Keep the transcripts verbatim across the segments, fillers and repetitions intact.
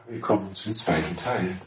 Wir kommen zum zweiten Teil.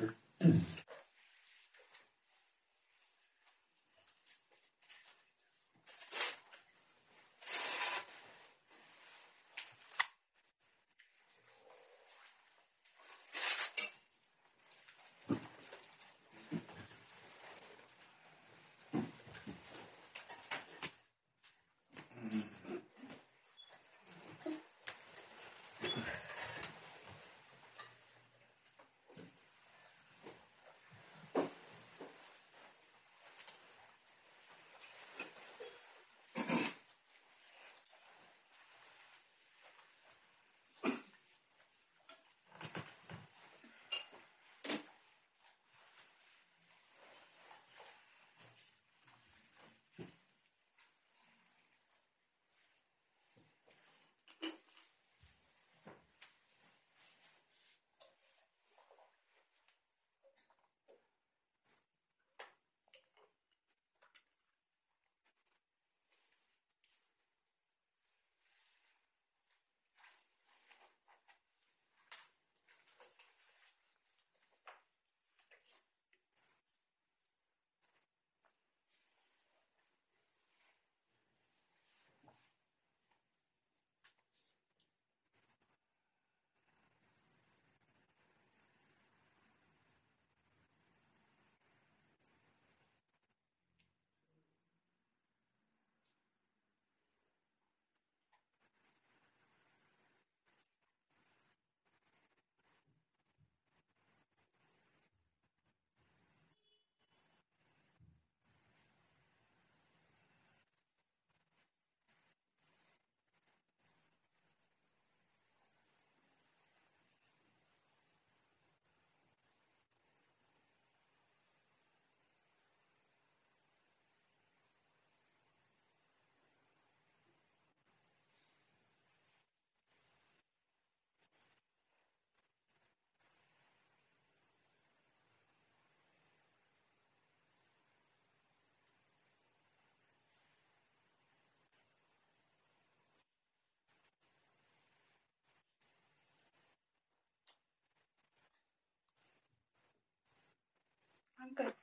Danke.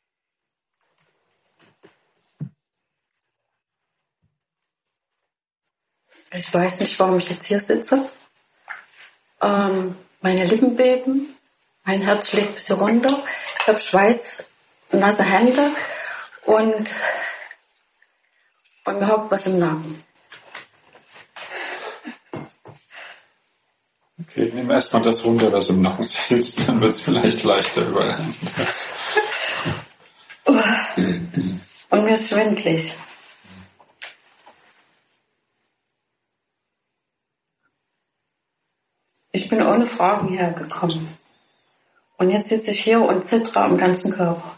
Ich weiß nicht, warum ich jetzt hier sitze. Ähm, meine Lippen beben, mein Herz schlägt ein bisschen runter, ich habe Schweiß, nasse Hände und, und mir hockt was im Nacken. Okay, nimm erstmal das runter, was im Nacken sitzt, dann wird es vielleicht leichter überall anders. Und mir ist schwindelig. Ich bin ohne Fragen hierher gekommen. Und jetzt sitze ich hier und zittere am ganzen Körper.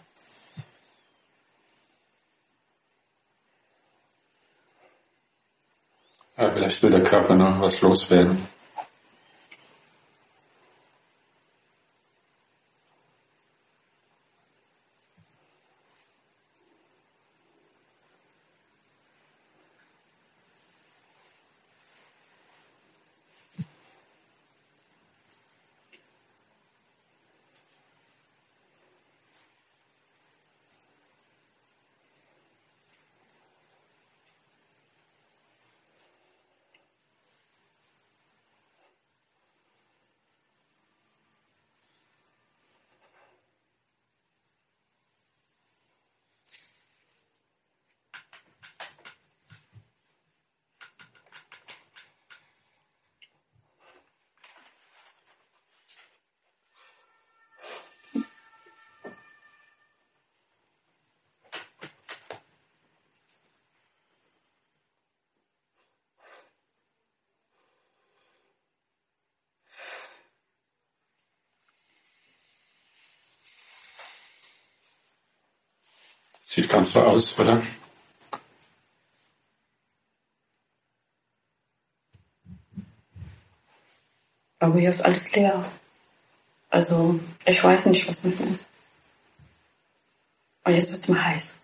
Ja, vielleicht will der Körper noch was loswerden. Sieht ganz so aus, oder? Aber hier ist alles leer. Also, ich weiß nicht, was mit mir ist. Und jetzt wird es mir heiß.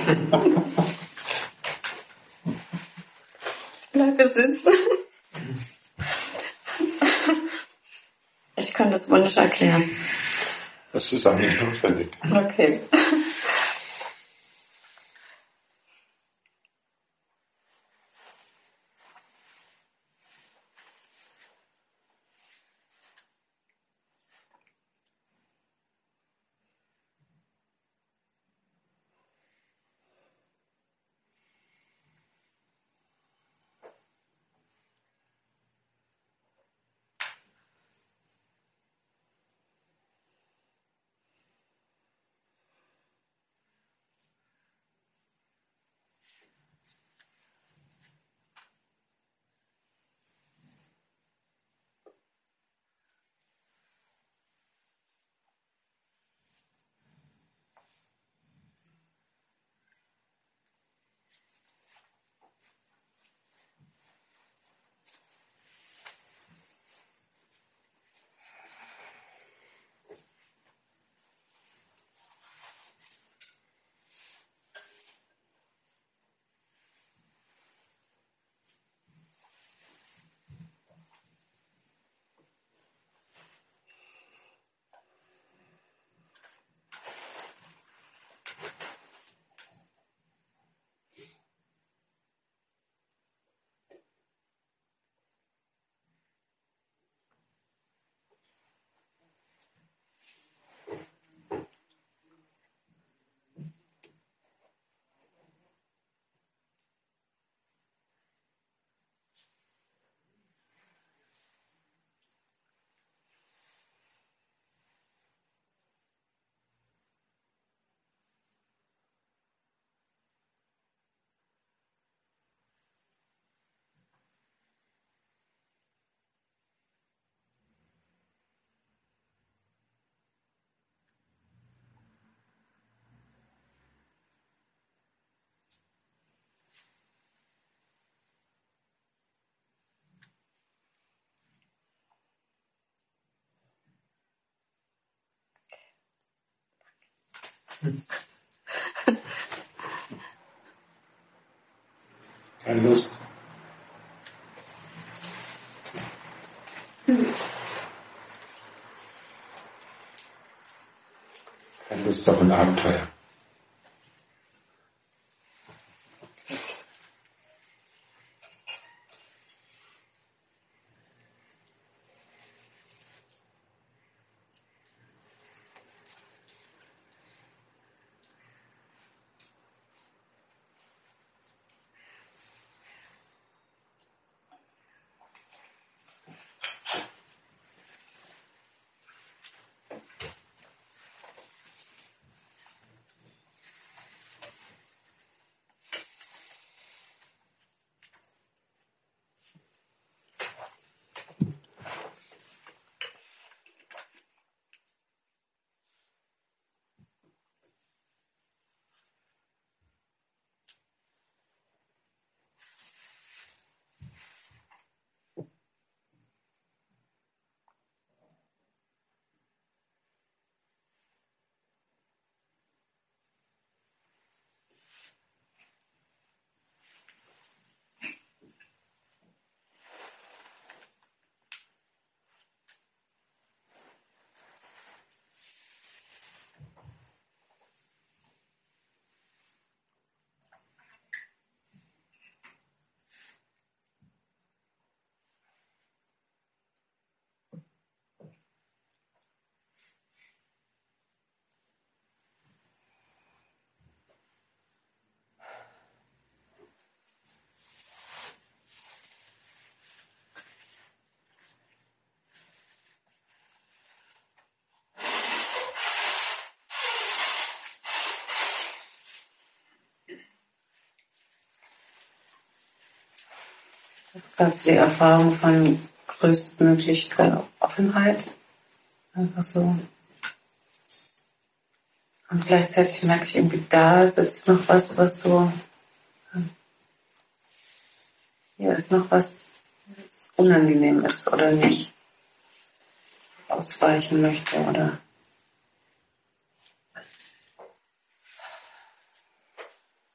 Ich bleibe sitzen. Ich kann das wohl nicht erklären. Das ist auch nicht notwendig. Okay. Keine Lust. Keine Lust auf ein Abenteuer. Das ist gerade die Erfahrung von größtmöglichster Offenheit. Einfach so. Und gleichzeitig merke ich irgendwie, da sitzt noch was, was so, hier ist noch was, was unangenehm ist oder nicht ausweichen möchte oder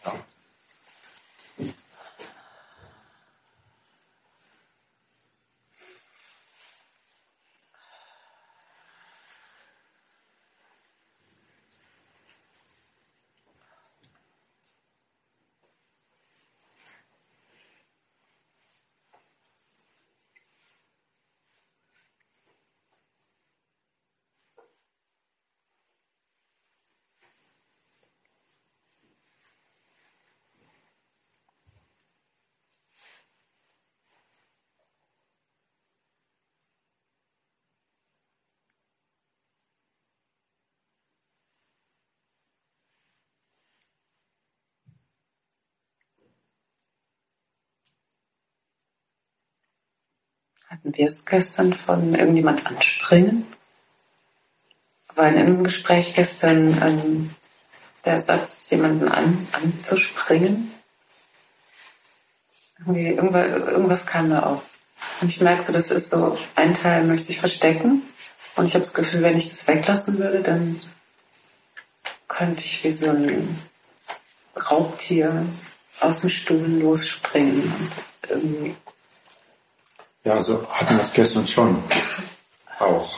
Hatten wir es gestern von irgendjemand anspringen? War in einem Gespräch gestern ähm, der Satz, jemanden an, anzuspringen? Irgendwie, irgendwas, irgendwas kam da auf. Und ich merke so, das ist so, ein Teil möchte ich verstecken. Und ich habe das Gefühl, wenn ich das weglassen würde, dann könnte ich wie so ein Raubtier aus dem Stuhl losspringen. Und irgendwie Ja, also hatten wir es gestern schon auch.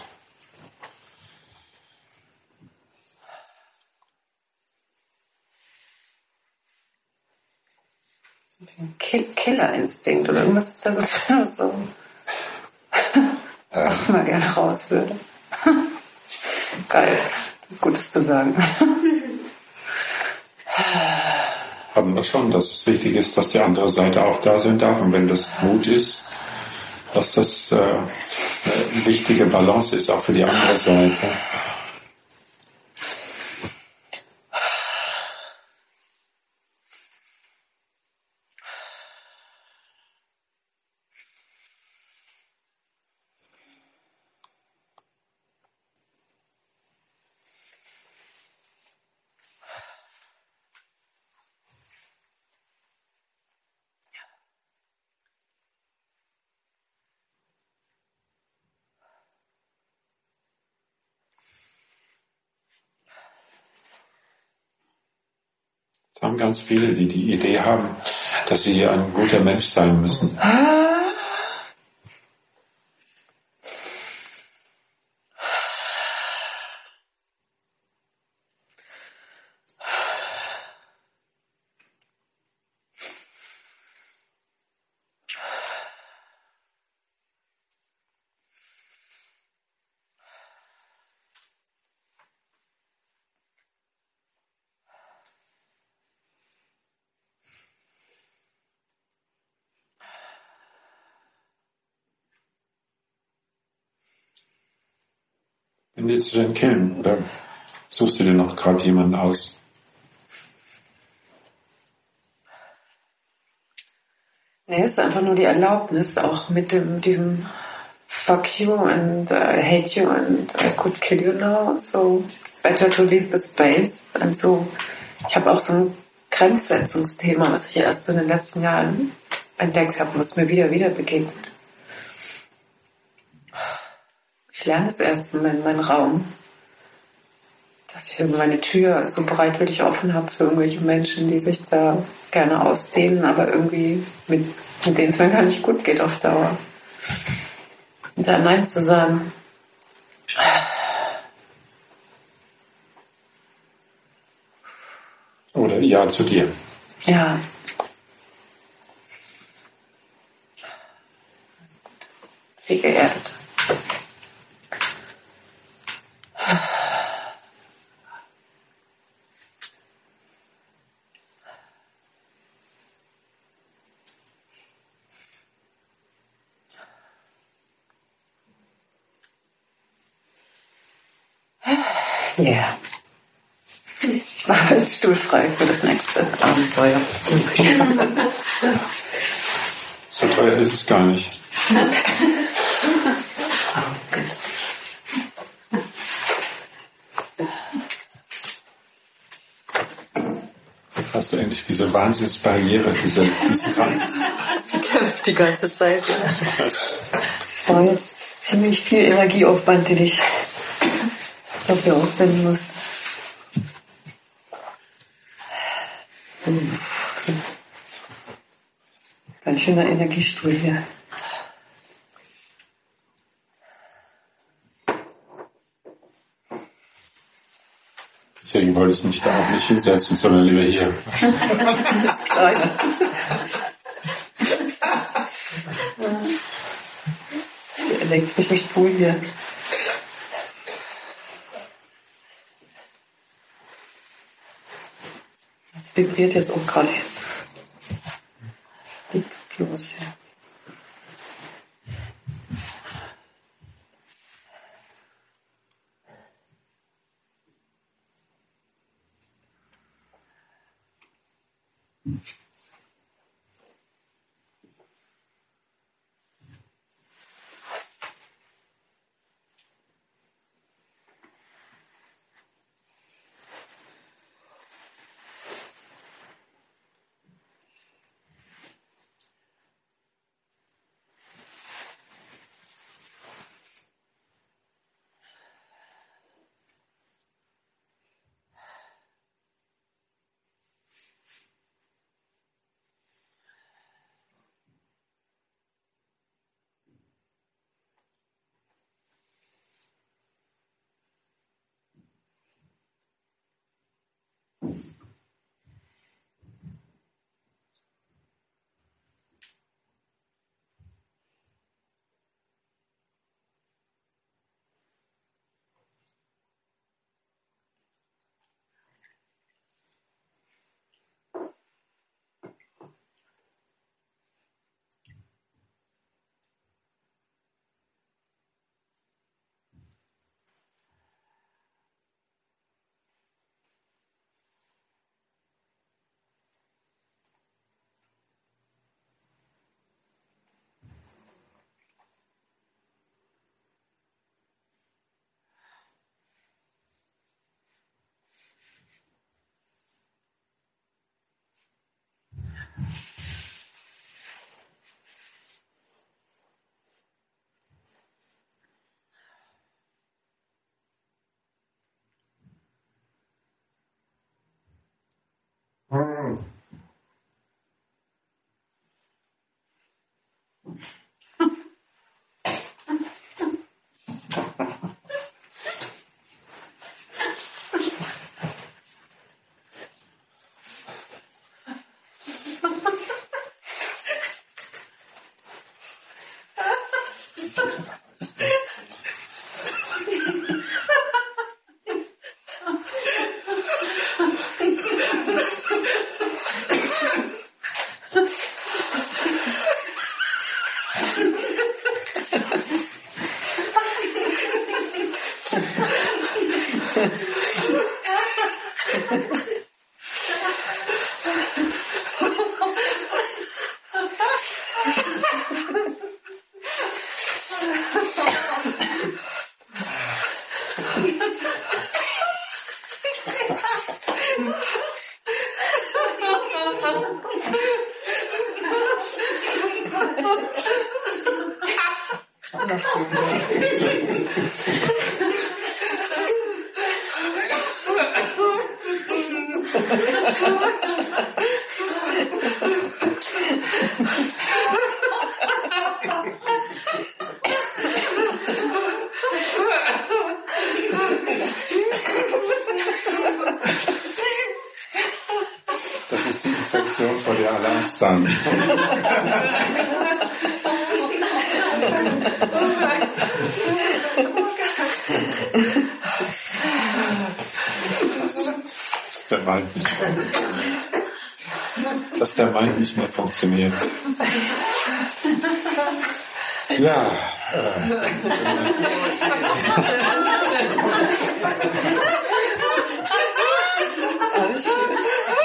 so ein bisschen Kill- Killerinstinkt oder irgendwas ist da so drin, was so Ähm, auch mal gerne raus würde. Geil, Gutes zu sagen. Haben wir schon, dass es wichtig ist, dass die andere Seite auch da sein darf. Und wenn das Mut ist, dass das äh, eine wichtige Balance ist, auch für die andere Seite. Es haben ganz viele, die die Idee haben, dass sie ein guter Mensch sein müssen. Wenn willst du denn killen? Oder suchst du dir noch gerade jemanden aus? Nee, es ist einfach nur die Erlaubnis, auch mit dem, diesem fuck you and uh, I hate you and I could kill you now und so. It's better to leave the space und so. Ich habe auch so ein Grenzsetzungsthema, was ich erst so in den letzten Jahren entdeckt habe, was mir wieder wieder begegnet. Ich lerne es erst in meinem, meinem Raum, dass ich so meine Tür so bereitwillig offen habe für irgendwelche Menschen, die sich da gerne ausdehnen, aber irgendwie mit, mit denen es mir gar nicht gut geht auf Dauer. Und da Nein zu sagen. Oder Ja zu dir. Ja. Das ist gut. Viel geerdet. Ja. Yeah. Ich mache den Stuhl frei für das nächste Abenteuer. So teuer ist es gar nicht. Hast du endlich diese Wahnsinnsbarriere, diese, diesen Tanz? Ich kämpfe die ganze Zeit. Ja. Es war jetzt ziemlich viel Energieaufwand, den ich dafür aufwenden musste. Ganz schöner Energiestuhl hier. Deswegen wollte ich mich da auch nicht hinsetzen, sondern lieber hier. Das ist kleiner. Der elektrische Stuhl hier. Das vibriert jetzt auch gerade. Geht los, ja. Hm. Das ist die Infektion, vor der alle Angst haben. Dass der Mind nicht mehr, dass der Mind nicht mehr funktioniert. Ja. Äh, Alles schön.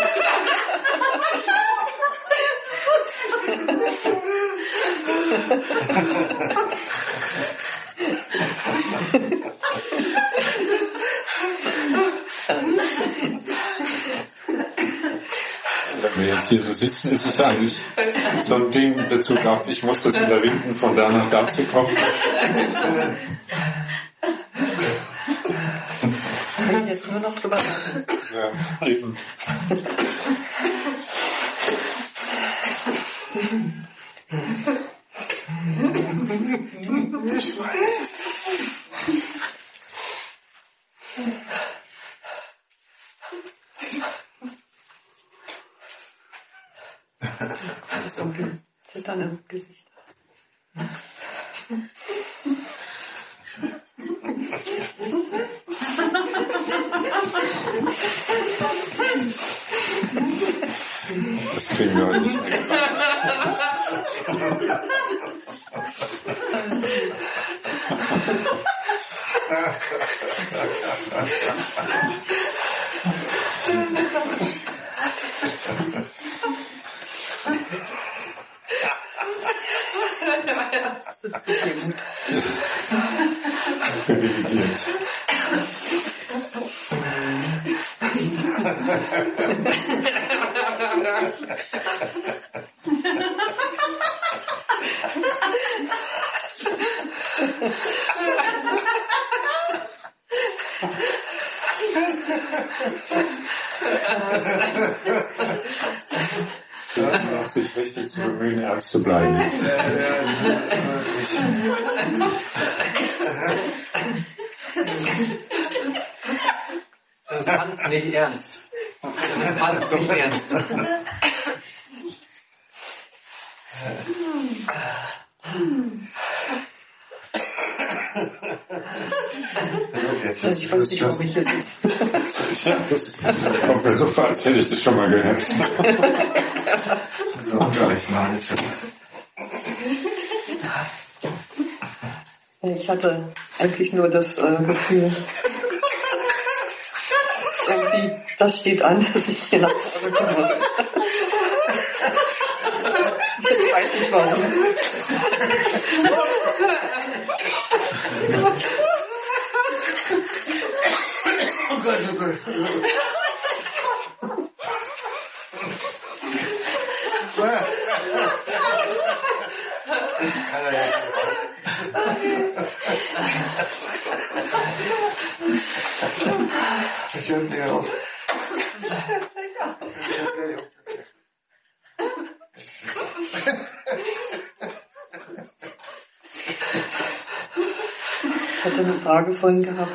Wenn wir jetzt hier so sitzen, ist es eigentlich so ein Ding in Bezug auf, ich muss das überwinden, von da nach da zu kommen. Jetzt jetzt nur noch drüber reden. Ja, eben. So ein Zittern im Gesicht. Das kriegen wir heute nicht mehr gemacht. Das sitzt dir gut. Privilegiert. Auch sich richtig zu bemühen, ernst zu bleiben. Das ist alles nicht ernst. Das ist alles nicht ernst. Also ich weiß nicht, warum ich hier sitze. Ja, das kommt mir so vor, als hätte ich das schon mal gehört. So, gleich mal. Ich hatte eigentlich nur das äh, Gefühl, irgendwie, das steht an, dass ich hier nach Hause komme. Jetzt weiß ich warum. Oh Gott, oh Gott. Ich höre nicht auf. Ich hatte eine Frage vorhin gehabt.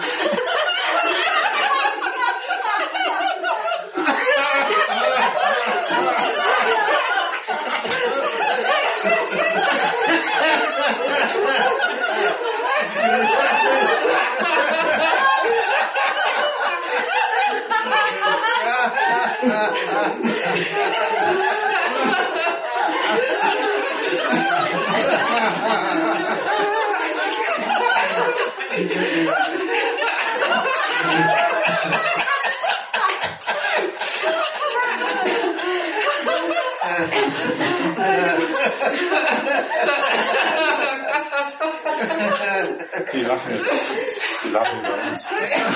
Die lachen über uns. Die lachen über uns.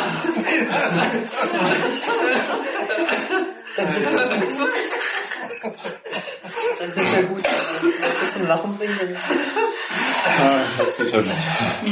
Dann sind wir gut. Dann sind wir gut. Wenn wir zum Lachen bringen. Ah, das sicher nicht.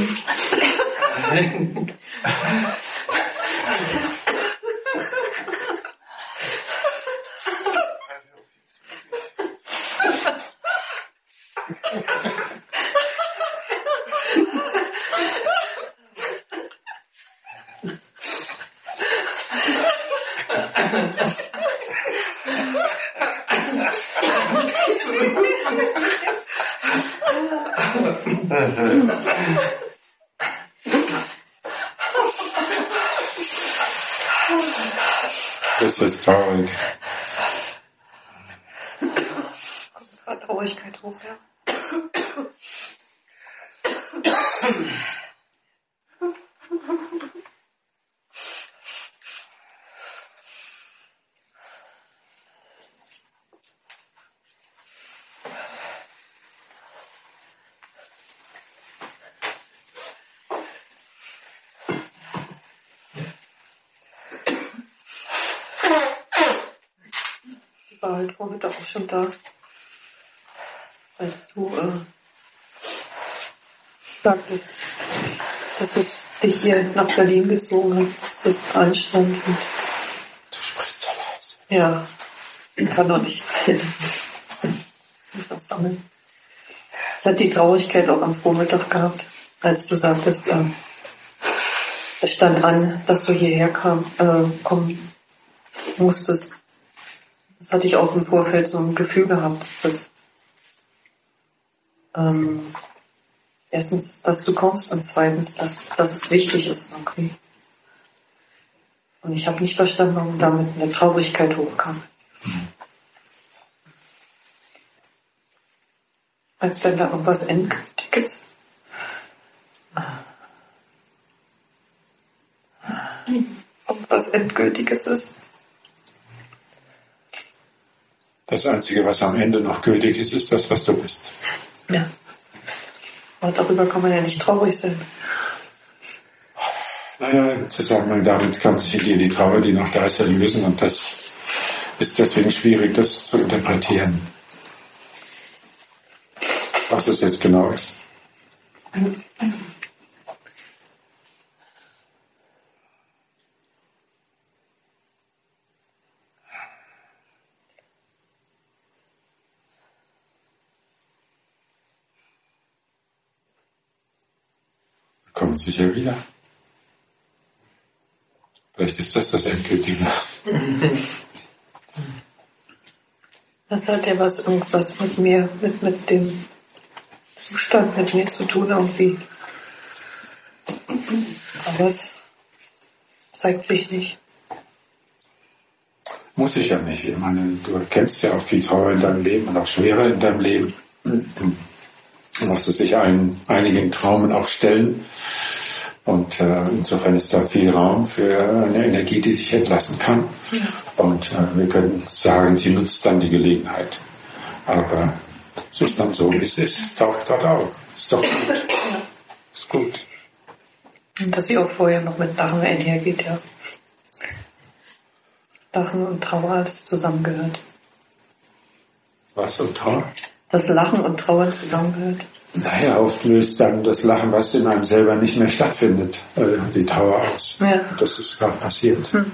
Das ist traurig. Kommt gerade Traurigkeit hoch, ja. Ich war heute Vormittag auch schon da, als du äh, sagtest, dass es dich hier nach Berlin gezogen hat. Das ist Anstand. Und Du sprichst so leise. ja, ich kann doch nicht was sammeln. Ich hatte die Traurigkeit auch am Vormittag gehabt, als du sagtest, äh, es stand an, dass du hierher kam, äh, kommen musstest. Das hatte ich auch im Vorfeld so ein Gefühl gehabt, dass das ähm, erstens, dass du kommst und zweitens, dass, dass es wichtig ist irgendwie. Und ich habe nicht verstanden, warum damit eine Traurigkeit hochkam. Als wenn da irgendwas Endgültiges. Irgendwas Endgültiges ist. Das Einzige, was am Ende noch gültig ist, ist das, was du bist. Ja. Aber darüber kann man ja nicht traurig sein. Naja, im Zusammenhang damit kann sich in dir die Trauer, die noch da ist, erlösen und das ist deswegen schwierig, das zu interpretieren. Was es jetzt genau ist. Kommt sicher wieder. Vielleicht ist das das Endgültige. Das hat ja was, irgendwas mit mir, mit, mit dem Zustand mit mir zu tun irgendwie. Aber es zeigt sich nicht. Muss ich ja nicht. Ich meine, du kennst ja auch viel Trauer in deinem Leben und auch Schwere in deinem Leben. Du musst sich ein, einigen Traumen auch stellen. Und äh, insofern ist da viel Raum für eine Energie, die sich entlassen kann. Ja. Und äh, wir können sagen, sie nutzt dann die Gelegenheit. Aber es ist dann so, wie es ist. Taucht Gott auf. Ist doch gut. Ja. Ist gut. Und dass sie auch vorher noch mit Lachen einhergeht, ja. Lachen und Trauer, alles zusammengehört. Was und Trauer? Dass Lachen und Trauer zusammengehört. Naja, oft löst dann das Lachen, was in einem selber nicht mehr stattfindet, äh, die Trauer aus. Ja. Das ist gerade passiert. Hm.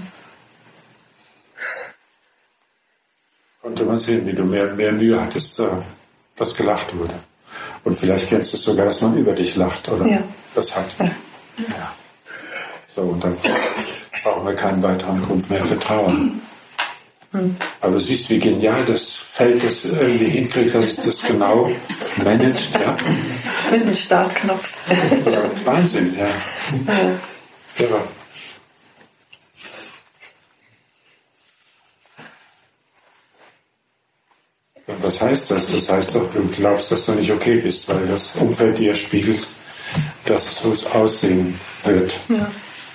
Konnte man sehen, wie du mehr, mehr Mühe hattest, äh, dass gelacht wurde. Und vielleicht kennst du es sogar, dass man über dich lacht, oder? Ja. Das hat. Ja. Ja. So, und dann brauchen wir keinen weiteren Grund mehr für Trauer. Hm. Aber du siehst, wie genial das Feld das irgendwie hinkriegt, dass es das genau managt, ja. Mit einem Startknopf. Ja, Wahnsinn, ja. Ja. Ja. Und was heißt das? Das heißt doch, du glaubst, dass du nicht okay bist, weil das Umfeld dir spiegelt, dass es so aussehen wird. Ja.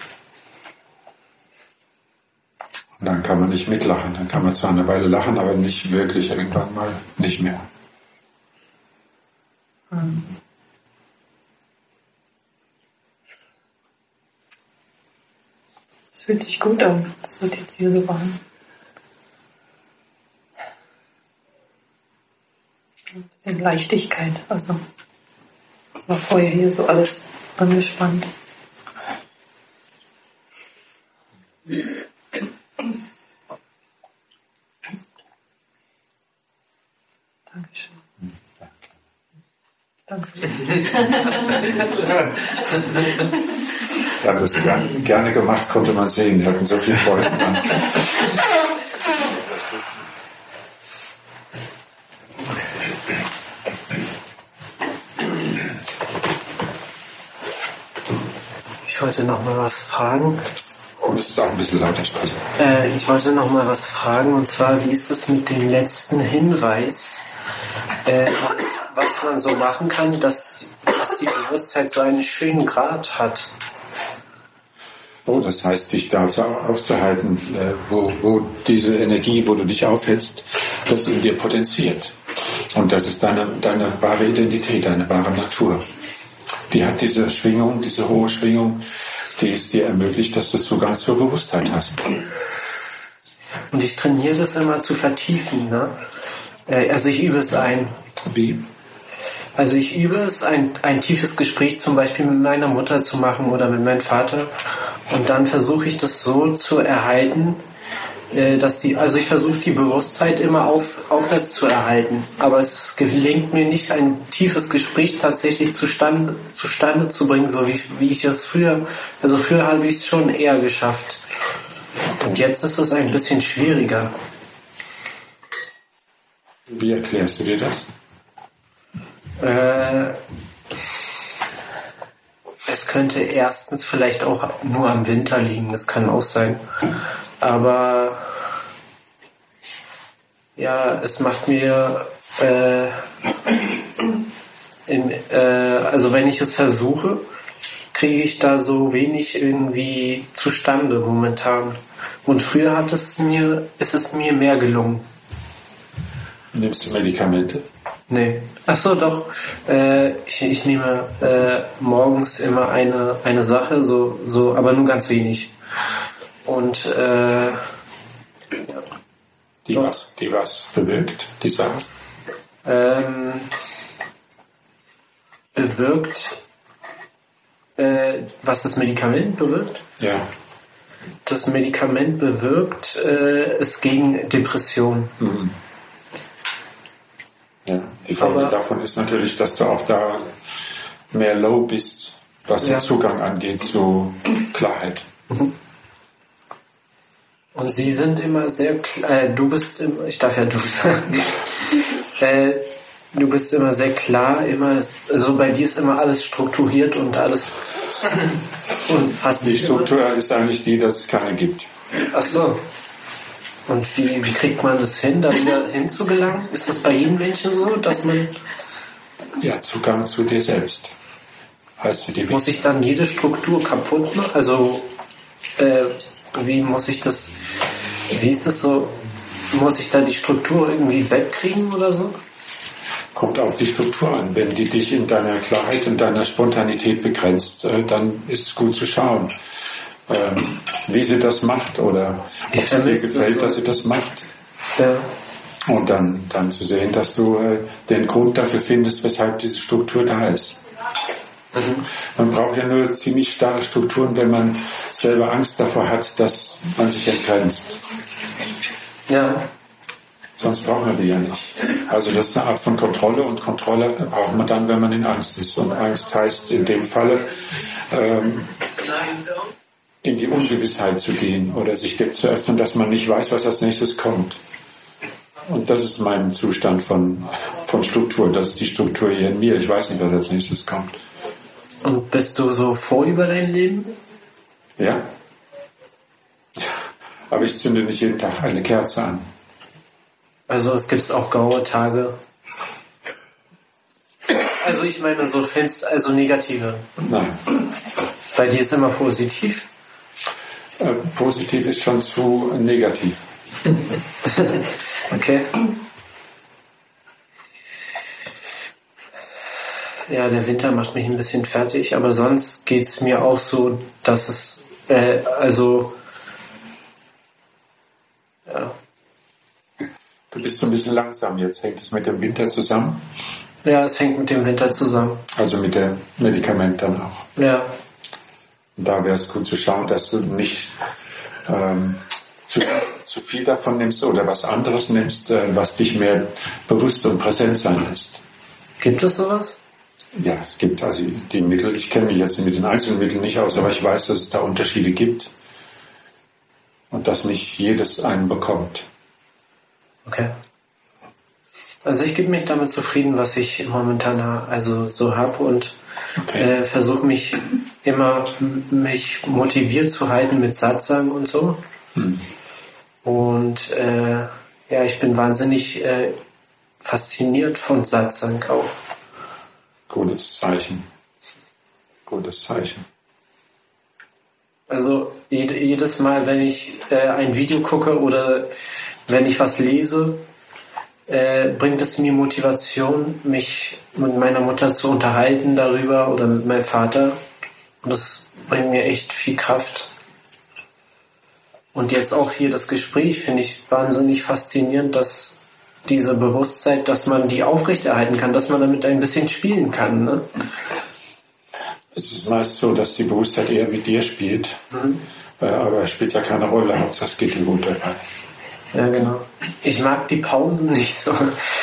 Und dann kann man nicht mitlachen. Dann kann man zwar eine Weile lachen, aber nicht wirklich, irgendwann mal nicht mehr. Hm. Das fühlt sich gut an. Das wird jetzt hier so warm. Ein bisschen Leichtigkeit. Also, es war vorher hier so alles angespannt. Dankeschön. Danke. Ja, das gerne, gerne gemacht, konnte man sehen. Die hatten so viel Freude dran. Ich wollte noch mal was fragen. Du müsstest auch ein bisschen lauter sprechen. Äh, ich wollte noch mal was fragen, und zwar, wie ist es mit dem letzten Hinweis, äh, was man so machen kann, dass, dass die Bewusstheit so einen schönen Grad hat? Oh, das heißt, dich da aufzuhalten, äh, wo, wo diese Energie, wo du dich aufhältst, das in dir potenziert. Und das ist deine, deine wahre Identität, deine wahre Natur. Die hat diese Schwingung, diese hohe Schwingung, die es dir ermöglicht, dass du Zugang zur Bewusstheit hast. Und ich trainiere das immer zu vertiefen, ne? Äh, also ich übe es ein. Wie? Also ich übe es, ein, ein tiefes Gespräch zum Beispiel mit meiner Mutter zu machen oder mit meinem Vater. Und dann versuche ich das so zu erhalten, äh, dass die, also ich versuche die Bewusstheit immer auf, aufwärts zu erhalten. Aber es gelingt mir nicht, ein tiefes Gespräch tatsächlich zustande, zustande zu bringen, so wie, wie ich es früher, also früher habe ich es schon eher geschafft. Und jetzt ist es ein bisschen schwieriger. Wie erklärst du dir das? Äh, es könnte erstens vielleicht auch nur am Winter liegen, das kann auch sein. Aber ja, es macht mir, äh, in, äh, also wenn ich es versuche, kriege ich da so wenig irgendwie zustande momentan. Und früher hat es mir, ist es mir mehr gelungen. Nimmst du Medikamente? Nee. Ach so, doch. Äh, ich, ich nehme äh, morgens immer eine eine Sache, so so, aber nur ganz wenig. Und äh, die was, die was bewirkt, die Sache? Ähm, bewirkt, äh, was das Medikament bewirkt? Ja. Das Medikament bewirkt äh, es gegen Depression. Mhm. Ja, die Folge Aber, davon ist natürlich, dass du auch da mehr low bist, was ja. den Zugang angeht zu Klarheit. Mhm. Und sie sind immer sehr klar, äh, du bist immer, ich darf ja du sagen, äh, du bist immer sehr klar, immer, also bei dir ist immer alles strukturiert und alles und fast Die Struktur immer. Ist eigentlich die, dass es keine gibt. Ach so. Und wie, wie kriegt man das hin, da wieder hinzugelangen? Ist das bei jedem Menschen so, dass man... Ja, Zugang zu dir selbst. Heißt für die Muss ich dann jede Struktur kaputt machen? Also, äh, wie muss ich das... Wie ist das so? Muss ich da die Struktur irgendwie wegkriegen oder so? Kommt auf die Struktur an. Wenn die dich in deiner Klarheit und deiner Spontanität begrenzt, äh, dann ist es gut zu schauen, Ähm, wie sie das macht oder ob es dir gefällt, so. dass sie das macht. Ja. Und dann, dann zu sehen, dass du äh, den Grund dafür findest, weshalb diese Struktur da ist. Mhm. Man braucht ja nur ziemlich starre Strukturen, wenn man selber Angst davor hat, dass man sich entgrenzt. Ja. Sonst braucht man die ja nicht. Also das ist eine Art von Kontrolle und Kontrolle braucht man dann, wenn man in Angst ist. Und Angst heißt in dem Falle, ähm, in die Ungewissheit zu gehen oder sich dem zu öffnen, dass man nicht weiß, was als nächstes kommt. Und das ist mein Zustand von, von Struktur. Das ist die Struktur hier in mir. Ich weiß nicht, was als nächstes kommt. Und bist du so froh über dein Leben? Ja. Aber ich zünde nicht jeden Tag eine Kerze an. Also es gibt auch graue Tage. Also ich meine so finst, also negative. Nein. Bei dir ist immer positiv? Äh, positiv ist schon zu negativ. Okay. Ja, der Winter macht mich ein bisschen fertig, aber sonst geht's mir auch so, dass es, äh, also, ja. Du bist so ein bisschen langsam jetzt. Hängt es mit dem Winter zusammen? Ja, es hängt mit dem Winter zusammen. Also mit dem Medikament dann auch. Ja. Da wäre es gut zu schauen, dass du nicht ähm, zu, zu viel davon nimmst oder was anderes nimmst, äh, was dich mehr bewusst und präsent sein lässt. Gibt es sowas? Ja, es gibt also die Mittel, ich kenne mich jetzt mit den einzelnen Mitteln nicht aus, aber ich weiß, dass es da Unterschiede gibt und dass nicht jedes einen bekommt. Okay. Also ich gebe mich damit zufrieden, was ich momentan also so habe und okay. äh, versuche mich immer mich motiviert zu halten mit Satsang und so. Hm. Und äh, ja, ich bin wahnsinnig äh, fasziniert von Satsang auch. Gutes Zeichen. Gutes Zeichen. Also jed- jedes Mal, wenn ich äh, ein Video gucke oder wenn ich was lese, äh, bringt es mir Motivation, mich mit meiner Mutter zu unterhalten darüber oder mit meinem Vater. Und das bringt mir echt viel Kraft. Und jetzt auch hier das Gespräch finde ich wahnsinnig faszinierend, dass diese Bewusstheit, dass man die aufrechterhalten kann, dass man damit ein bisschen spielen kann, ne? Es ist meist so, dass die Bewusstheit eher mit dir spielt, mhm. äh, aber es spielt ja keine Rolle, Hauptsache es geht dir gut dabei. Ja, genau. Ich mag die Pausen nicht so.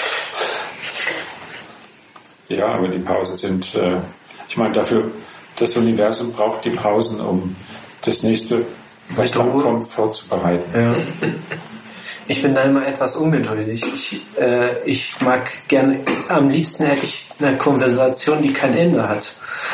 Ja, aber die Pausen sind, äh, ich meine, dafür, das Universum braucht die Pausen, um das nächste, was dann kommt, vorzubereiten. Ja. Ich bin da immer etwas ungeduldig. Ich, äh, ich mag gerne, am liebsten hätte ich eine Konversation, die kein Ende hat.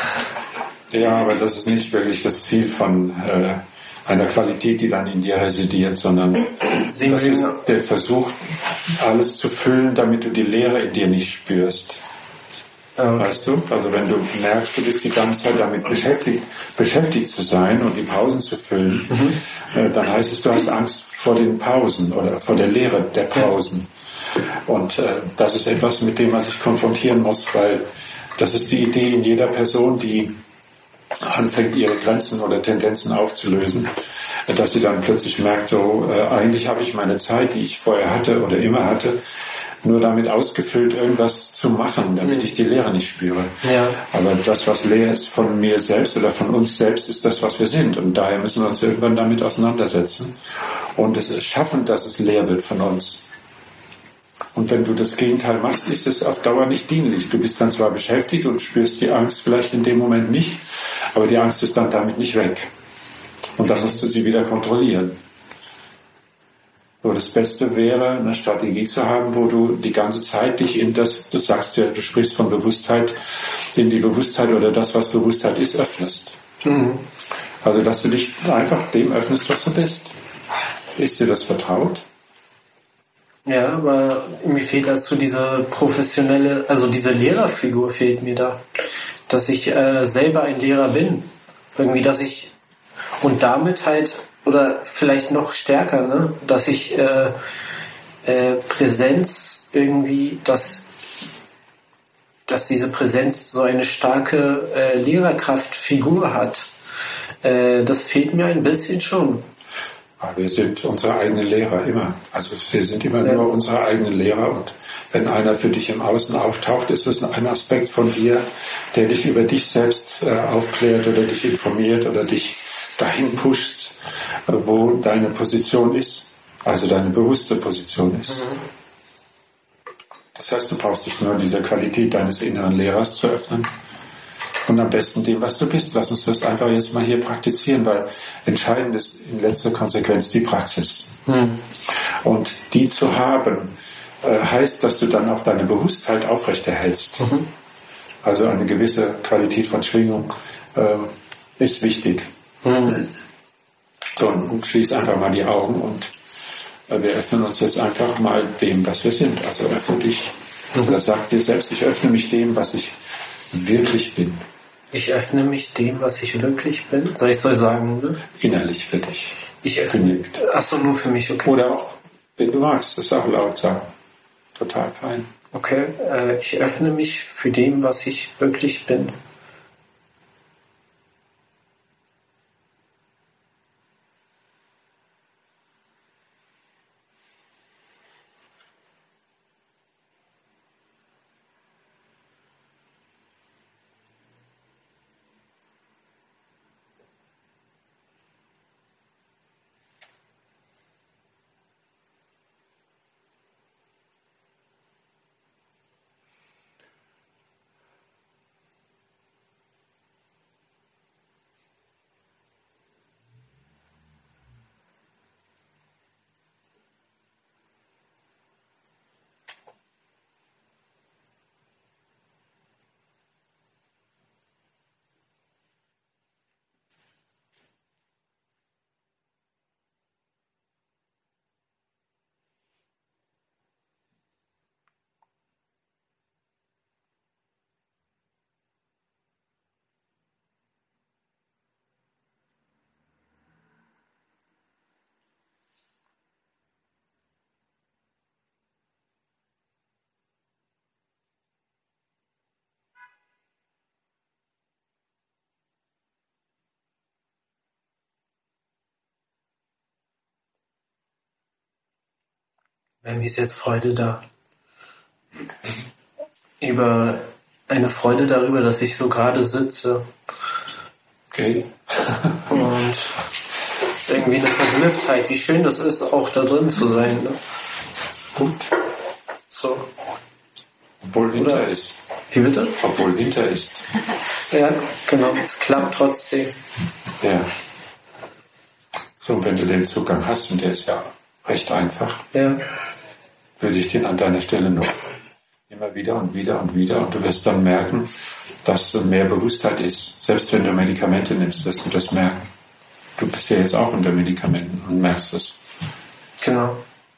Ja, aber das ist nicht wirklich das Ziel von äh, einer Qualität, die dann in dir residiert, sondern Sie das ist mögen der Versuch, alles zu füllen, damit du die Leere in dir nicht spürst. Okay. Weißt du? Also wenn du merkst, du bist die ganze Zeit damit beschäftigt, beschäftigt zu sein und die Pausen zu füllen, mhm. äh, dann heißt es, du hast Angst vor den Pausen oder vor der Leere der Pausen. Ja. Und äh, das ist etwas, mit dem man sich konfrontieren muss, weil das ist die Idee in jeder Person, die anfängt, ihre Grenzen oder Tendenzen aufzulösen, dass sie dann plötzlich merkt, so äh, eigentlich habe ich meine Zeit, die ich vorher hatte oder immer hatte, nur damit ausgefüllt, irgendwas zu machen, damit ich die Leere nicht spüre. Ja. Aber das, was leer ist von mir selbst oder von uns selbst, ist das, was wir sind. Und daher müssen wir uns irgendwann damit auseinandersetzen und es schaffen, dass es leer wird von uns. Und wenn du das Gegenteil machst, ist es auf Dauer nicht dienlich. Du bist dann zwar beschäftigt und spürst die Angst vielleicht in dem Moment nicht, aber die Angst ist dann damit nicht weg. Und dann musst du sie wieder kontrollieren. Aber das Beste wäre, eine Strategie zu haben, wo du die ganze Zeit dich in das, du sagst ja, du sprichst von Bewusstheit, in die Bewusstheit oder das, was Bewusstheit ist, öffnest. Mhm. Also, dass du dich einfach dem öffnest, was du bist. Ist dir das vertraut? Ja, aber mir fehlt dazu diese professionelle, also diese Lehrerfigur fehlt mir da. Dass ich äh, selber ein Lehrer bin. Irgendwie, dass ich, und damit halt, oder vielleicht noch stärker, ne, dass ich äh, äh, Präsenz irgendwie, dass, dass diese Präsenz so eine starke äh, Lehrerkraftfigur hat. Äh, das fehlt mir ein bisschen schon. Wir sind unsere eigenen Lehrer immer. Also wir sind immer ja. nur unsere eigenen Lehrer und wenn einer für dich im Außen auftaucht, ist es ein Aspekt von dir, der dich über dich selbst äh, aufklärt oder dich informiert oder dich dahin pusht, äh, wo deine Position ist, also deine bewusste Position ist. Mhm. Das heißt, du brauchst dich nur dieser Qualität deines inneren Lehrers zu öffnen. Und am besten dem, was du bist. Lass uns das einfach jetzt mal hier praktizieren, weil entscheidend ist in letzter Konsequenz die Praxis. Hm. Und die zu haben, äh, heißt, dass du dann auch deine Bewusstheit aufrechterhältst. Mhm. Also eine gewisse Qualität von Schwingung äh, ist wichtig. Mhm. So, und schließ einfach mal die Augen und äh, wir öffnen uns jetzt einfach mal dem, was wir sind. Also öffne dich. Mhm. Oder sag dir selbst, ich öffne mich dem, was ich wirklich bin. Ich öffne mich dem, was ich wirklich bin. Soll ich so sagen, ne? Innerlich für dich. Ich öffne. Achso, nur für mich, okay. Oder auch, wenn du magst, das auch laut sagen. Total fein. Okay, äh, ich öffne mich für dem, was ich wirklich bin. Bei mir ist jetzt Freude da. über eine Freude darüber, dass ich so gerade sitze. Okay. Und irgendwie eine Verblüfftheit, wie schön das ist, auch da drin zu sein. Ne? Gut. So. Obwohl Winter Oder? ist. Wie bitte? Obwohl Winter ist. Ja, genau. Es klappt trotzdem. Ja. So, wenn du den Zugang hast, und der ist ja recht einfach, Ja. würde ich den an deiner Stelle noch immer wieder und wieder und wieder, und du wirst dann merken, dass mehr Bewusstheit ist. Selbst wenn du Medikamente nimmst, wirst du das merken. Du bist ja jetzt auch unter Medikamenten und merkst es. Genau.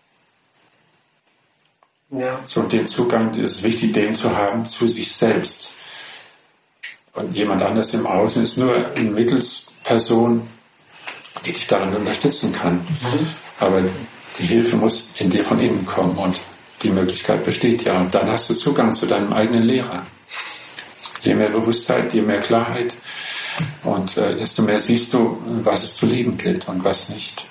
Ja. So, den Zugang, es ist wichtig, den zu haben zu sich selbst. Und jemand anders im Außen ist nur eine Mittelsperson, die dich darin unterstützen kann. Mhm. Aber die Hilfe muss in dir von innen kommen, und die Möglichkeit besteht ja. Und dann hast du Zugang zu deinem eigenen Lehrer. Je mehr Bewusstheit, je mehr Klarheit, und äh, desto mehr siehst du, was es zu leben gilt und was nicht.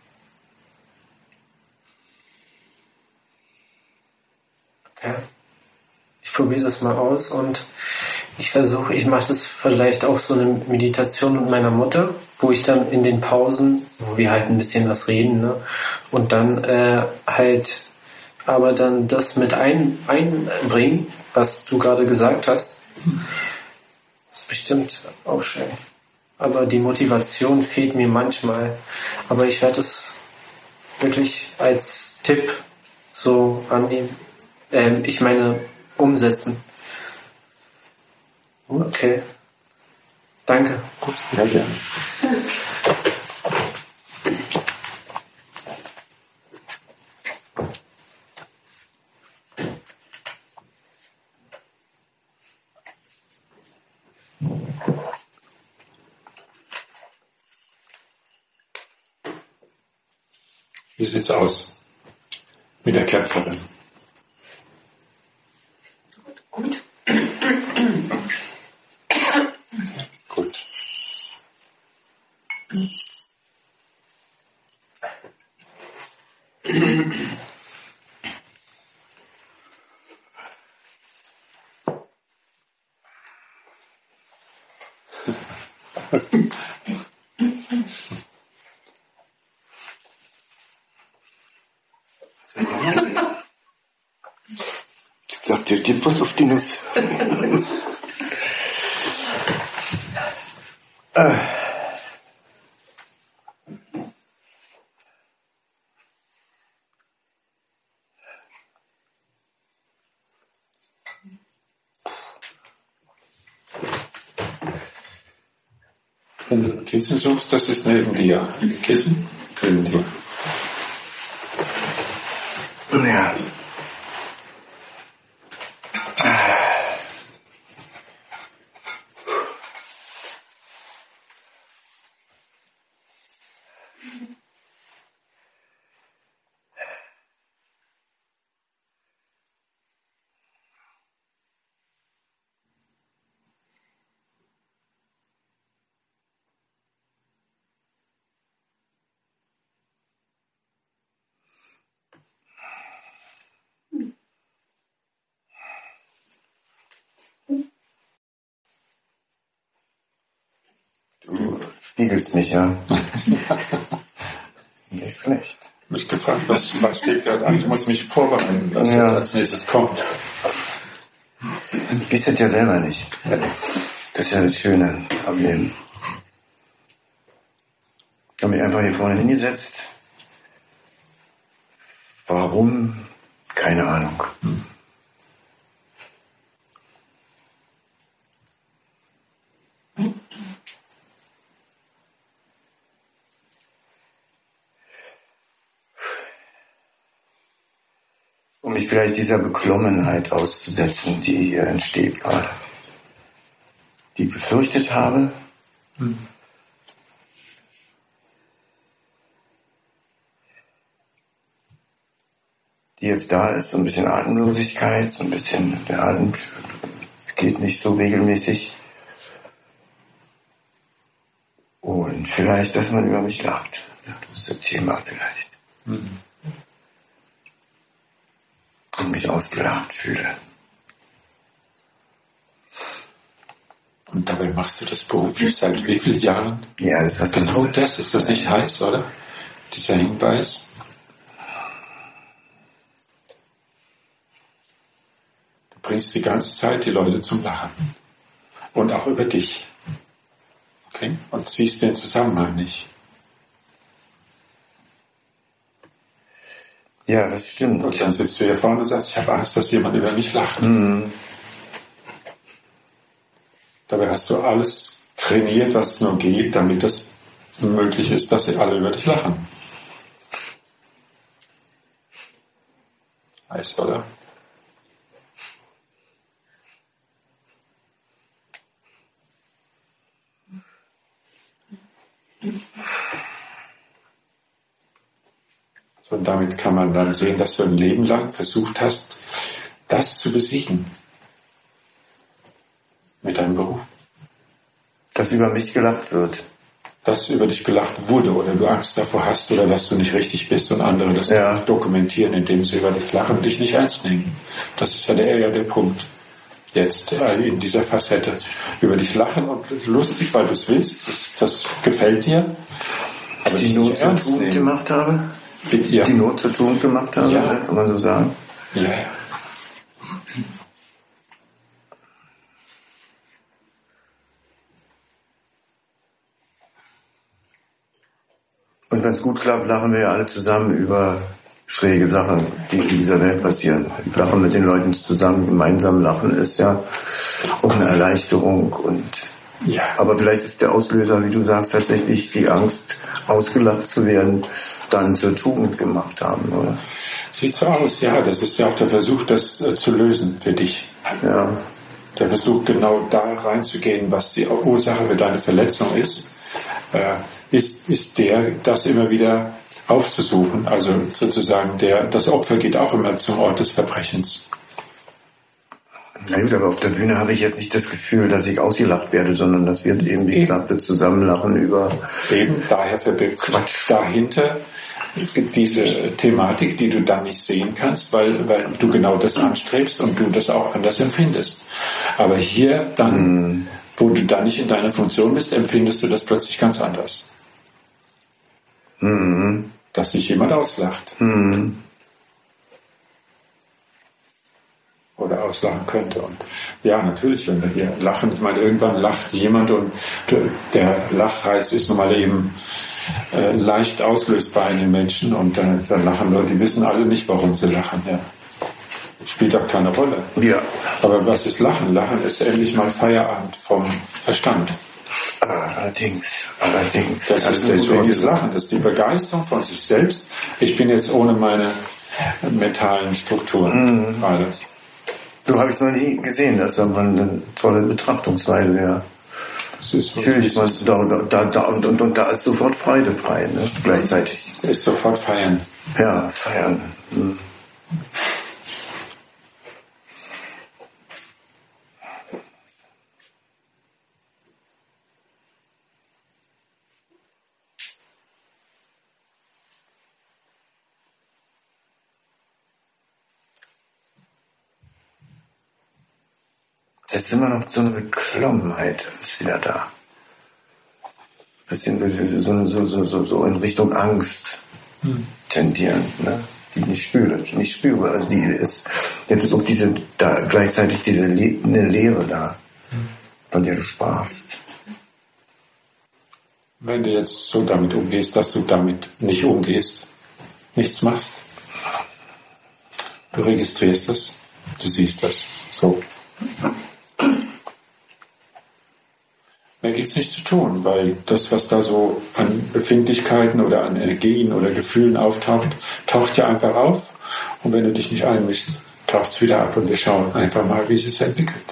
Okay. Ich probiere das mal aus, und ich versuche, ich mache das vielleicht auch so eine Meditation mit meiner Mutter, wo ich dann in den Pausen, wo wir halt ein bisschen was reden, ne, und dann äh, halt aber dann das mit ein, einbringen, was du gerade gesagt hast. Das ist bestimmt auch schön. Aber die Motivation fehlt mir manchmal. Aber ich werde es wirklich als Tipp so annehmen. Ähm, ich meine, umsetzen. Okay. Danke. Gut, ja, gerne. Wie sieht's aus mit der Kämpferin? Gut. Gut. Sagt ihr, gibt was auf die Nuss? äh. Wenn du Kissen suchst, das ist neben dir. Kissen neben dir. Ja. Du spiegelst mich, ja. Nicht schlecht. Mich gefragt, was, was steht gerade an? Ich muss mich vorbereiten, was ja. jetzt als nächstes kommt. Ich weiß es ja selber nicht. Das ist ja das Schöne am Leben. Ich habe mich einfach hier vorne hingesetzt. Warum? Keine Ahnung. Hm. Um mich vielleicht dieser Beklommenheit auszusetzen, die hier entsteht gerade. Die ich befürchtet habe. Hm. Die jetzt da ist, so ein bisschen Atemlosigkeit, so ein bisschen, der Atem geht nicht so regelmäßig. Und vielleicht, dass man über mich lacht. Das ist das Thema vielleicht. Mhm. Und mich ausgelacht fühle. Und dabei machst du das beruflich seit wie vielen Jahren? Ja, das hast du genau das. Ist das nicht heiß, oder? Dieser Hinweis. Du bringst die ganze Zeit die Leute zum Lachen. Und auch über dich. Okay? Und ziehst den Zusammenhang nicht. Ja, das stimmt. Und dann sitzt du hier vorne und sagst, ich habe Angst, dass jemand über mich lacht. Mhm. Dabei hast du alles trainiert, was nur geht, damit es möglich ist, dass sie alle über dich lachen. Heißt, oder? So, und damit kann man dann sehen, dass du ein Leben lang versucht hast, das zu besiegen. Mit deinem Beruf. Dass über mich gelacht wird. Dass über dich gelacht wurde oder du Angst davor hast oder dass du nicht richtig bist und andere das ja. dokumentieren, indem sie über dich lachen und dich nicht ernst nehmen. Das ist ja der, ja der Punkt. Jetzt in dieser Facette. Über dich lachen und lustig, weil du es willst, das, das gefällt dir. Aber die Not zur Tugend gemacht habe? Ja. Die Not zur Tugend gemacht habe, ja. Kann man so sagen? Ja, ja. Und wenn es gut klappt, lachen wir ja alle zusammen über schräge Sachen, die in dieser Welt passieren. Lachen mit den Leuten zusammen, gemeinsam lachen ist ja auch eine Erleichterung. Und ja. Aber vielleicht ist der Auslöser, wie du sagst, tatsächlich die Angst, ausgelacht zu werden, dann zur Tugend gemacht haben, oder? Sieht so aus, ja. Das ist ja auch der Versuch, das äh, zu lösen für dich. Ja. Der Versuch, genau da reinzugehen, was die Ursache für deine Verletzung ist. Äh, ist, ist der, das immer wieder aufzusuchen. Also sozusagen, der, das Opfer geht auch immer zum Ort des Verbrechens. Na gut, aber auf der Bühne habe ich jetzt nicht das Gefühl, dass ich ausgelacht werde, sondern das wird eben, wie gesagt, das Zusammenlachen über... Eben, daher verbirgt sich dahinter diese Thematik, die du dann nicht sehen kannst, weil, weil du genau das anstrebst und du das auch anders empfindest. Aber hier dann... Mm. Wo du da nicht in deiner Funktion bist, empfindest du das plötzlich ganz anders. Mhm. Dass sich jemand auslacht. Mhm. Oder auslachen könnte. Und ja, natürlich, wenn wir hier lachen, ich meine, irgendwann lacht jemand und der Lachreiz ist nun mal eben äh, leicht auslösbar in den Menschen und dann, dann lachen Leute, die wissen alle nicht, warum sie lachen. Ja. Spielt auch keine Rolle. Ja. Aber was ist Lachen? Lachen ist endlich mal Feierabend vom Verstand. Allerdings, allerdings. Das, das ist deswegen Lachen, das ist die Begeisterung von sich selbst. Ich bin jetzt ohne meine mentalen Strukturen mhm. gerade. So habe ich es noch nie gesehen, das ist aber eine tolle Betrachtungsweise, ja. Das ist so. Natürlich, man, da, da, da, und, und, und da ist sofort Freude frei, ne? Gleichzeitig. Ist sofort feiern. Ja, feiern. Mhm. Jetzt immer noch so eine Beklommenheit ist wieder da. Bisschen so, so, so, so, so in Richtung Angst hm. tendieren, ne? Die ich nicht spüre, nicht spüre. Also die ist, jetzt ist auch diese, da gleichzeitig diese Le- eine Leere da, hm. von der du sprachst. Wenn du jetzt so damit umgehst, dass du damit nicht umgehst, nichts machst, du registrierst das, du siehst das, so. Mehr gibt's nicht zu tun, weil das, was da so an Befindlichkeiten oder an Energien oder Gefühlen auftaucht, taucht ja einfach auf. Und wenn du dich nicht einmischst, taucht's wieder ab und wir schauen einfach mal, wie es sich entwickelt.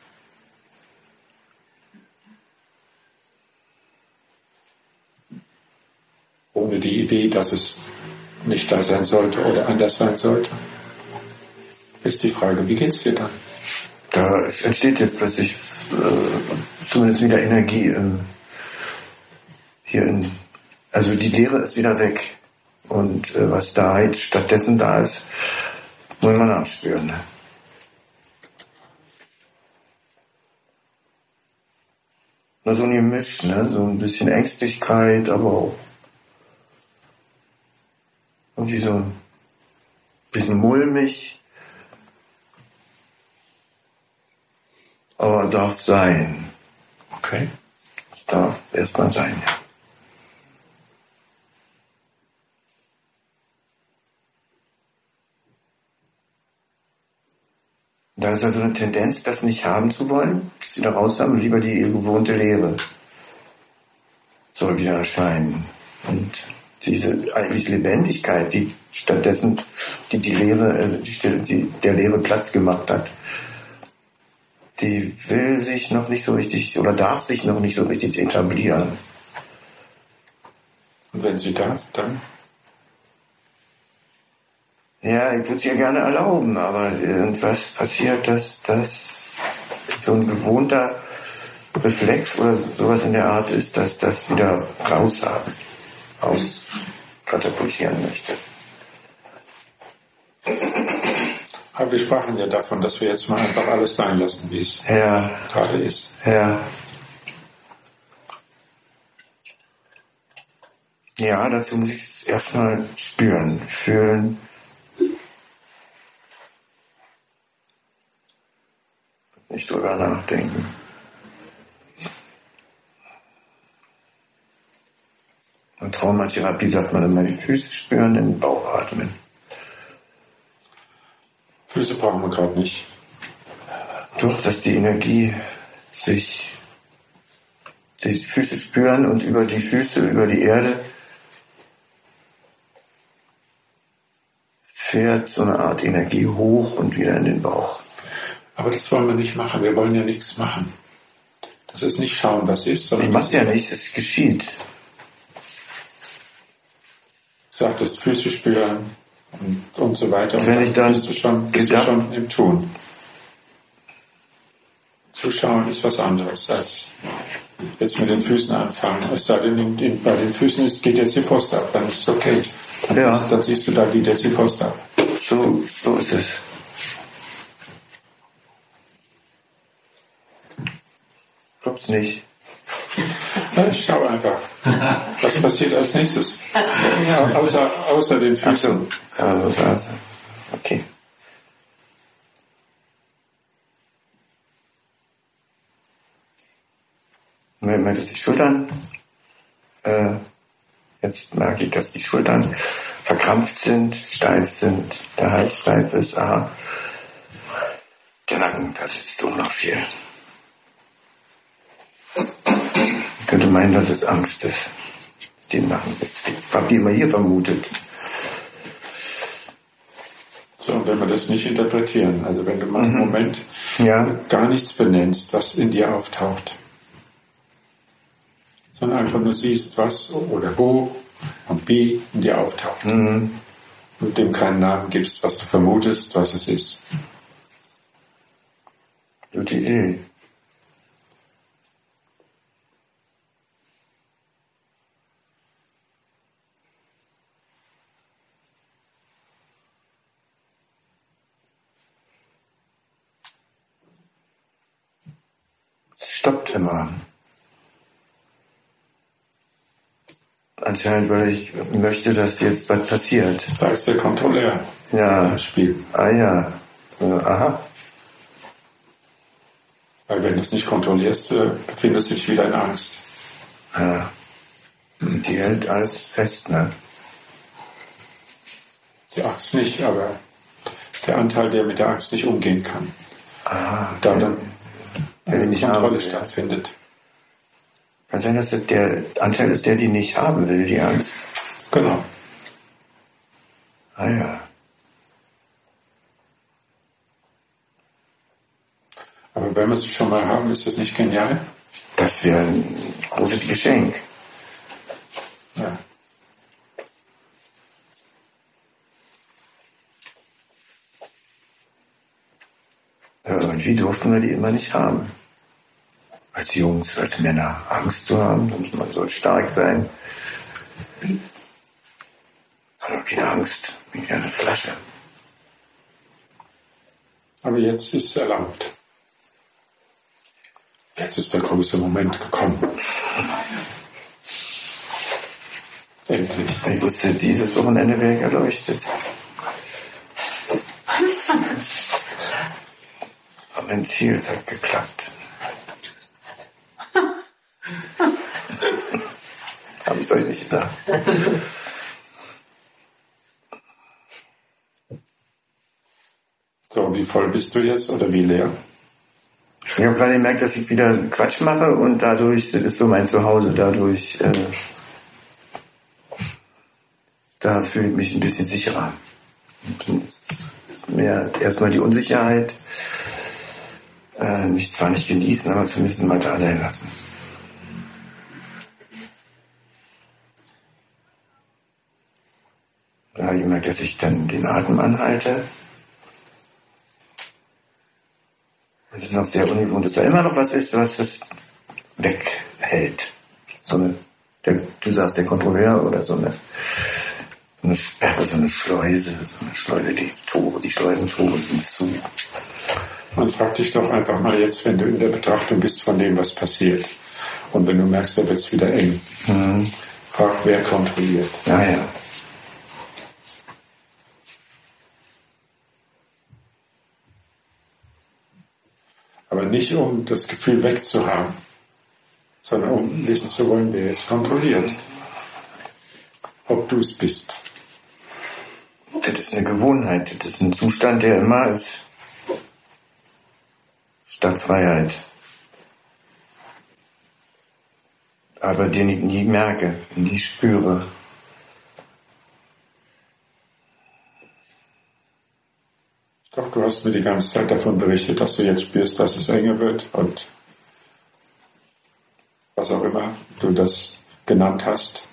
Ohne die Idee, dass es nicht da sein sollte oder anders sein sollte, ist die Frage, wie geht's dir dann? Da entsteht jetzt plötzlich äh, zumindest wieder Energie in, hier in, also die Leere ist wieder weg und äh, was da jetzt stattdessen da ist, muss man nachspüren. Ne? nur so ein Gemisch, ne? So ein bisschen Ängstlichkeit, aber auch irgendwie so ein bisschen mulmig. Aber darf sein. Okay. Darf erstmal sein, ja. Da ist also eine Tendenz, das nicht haben zu wollen, das wieder raus haben, lieber die gewohnte Lehre soll wieder erscheinen. Und diese eigentlich Lebendigkeit, die stattdessen die, die Lehre, die, die der Lehre Platz gemacht hat, die will sich noch nicht so richtig oder darf sich noch nicht so richtig etablieren. Und wenn sie darf, dann? Ja, ich würde es ihr gerne erlauben, aber irgendwas passiert, dass das so ein gewohnter Reflex oder sowas in der Art ist, dass das wieder raus haben, raus katapultieren möchte. Aber wir sprachen ja davon, dass wir jetzt mal einfach alles sein lassen, wie es ja. gerade ist. Ja. Ja, dazu muss ich es erstmal spüren, fühlen. Nicht drüber nachdenken. Und Traumatherapie sagt man immer, die Füße spüren, den Bauch atmen. Füße brauchen wir gerade nicht. Doch, dass die Energie sich, die Füße spüren und über die Füße, über die Erde fährt so eine Art Energie hoch und wieder in den Bauch. Aber das wollen wir nicht machen. Wir wollen ja nichts machen. Das ist nicht schauen, was ist, sondern... Ich mach's ja nicht, es geschieht. Sagtest, Füße spüren und, und so weiter. Und wenn ich dann bist du schon, bist du schon im Tun. Zuschauen ist was anderes als jetzt mit den Füßen anfangen. Es sei denn, in, bei den Füßen ist, geht jetzt die Post ab, dann ist es okay. Dann, ja. ist, dann siehst du, da geht jetzt die Post ab. So, so ist es. Glaub's nicht. Ich schaue einfach, was passiert als nächstes. Ja, außer, außer den Füßen. Ach so, also, also. Okay. Merkt, dass die Schultern, äh, jetzt merke ich, dass die Schultern verkrampft sind, steif sind, der Hals steif ist, aha. Der Nacken, da sitzt so noch viel. Ich könnte meinen, dass es Angst ist. Den Nacken sitzt. Ich habe die immer hier vermutet. So, und wenn wir das nicht interpretieren, also wenn du mal einen Mhm. Moment Ja. gar nichts benennst, was in dir auftaucht, sondern einfach nur siehst, was oder wo und wie in dir auftaucht. Mhm. Und dem keinen Namen gibst, was du vermutest, was es ist. Gute Idee. Es stoppt immer. Anscheinend, weil ich möchte, dass jetzt was passiert. Da ist der Kontrolleur Ja. im Spiel. Ah ja. Äh, aha. Weil wenn du es nicht kontrollierst, äh, befindest du dich wieder in Angst. Ja. Die hält alles fest, ne? Die Angst nicht, aber der Anteil, der mit der Angst nicht umgehen kann. Ah, Da dann der eine nicht Kontrolle haben will. stattfindet. Kann sein, dass das der Anteil ist, der die nicht haben will, die Angst. Genau. Ah ja. Aber wenn wir es schon mal haben, ist das nicht genial? Das wäre ein großes Geschenk. Ja. Ja, irgendwie durften wir die immer nicht haben. Als Jungs, als Männer Angst zu haben, und man soll stark sein. Aber keine Angst, wie eine Flasche. Aber jetzt ist es erlaubt. Jetzt ist der große Moment gekommen. Endlich. Ich wusste, dieses Wochenende wäre ich erleuchtet. Aber mein Ziel, es hat geklappt. Habe ich euch nicht gesagt. So, wie voll bist du jetzt oder wie leer? Ich habe gerade gemerkt, dass ich wieder Quatsch mache und dadurch, das ist so mein Zuhause, dadurch, äh, da fühle ich mich ein bisschen sicherer. Mehr erstmal die Unsicherheit, äh, mich zwar nicht genießen, aber zumindest mal da sein lassen. Da habe ich gemerkt, dass ich dann den Atem anhalte. Das ist noch sehr ungewohnt, dass da immer noch was ist, was das weghält. So eine, der, du sagst der Kontrolleur oder so eine, so eine Sperre, so eine Schleuse, so eine Schleuse, die Tore, die Schleusentore sind zu. Man fragt dich doch einfach mal jetzt, wenn du in der Betrachtung bist von dem, was passiert. Und wenn du merkst, da wird es wieder eng. Mhm. Frag, wer kontrolliert. Ja, ja. Aber nicht, um das Gefühl wegzuhaben, sondern um wissen zu wollen, wer jetzt kontrolliert. Ob du es bist. Das ist eine Gewohnheit, das ist ein Zustand, der immer ist. Statt Freiheit. Aber den ich nie merke, nie spüre. Doch, du hast mir die ganze Zeit davon berichtet, dass du jetzt spürst, dass es enger wird und was auch immer du das genannt hast,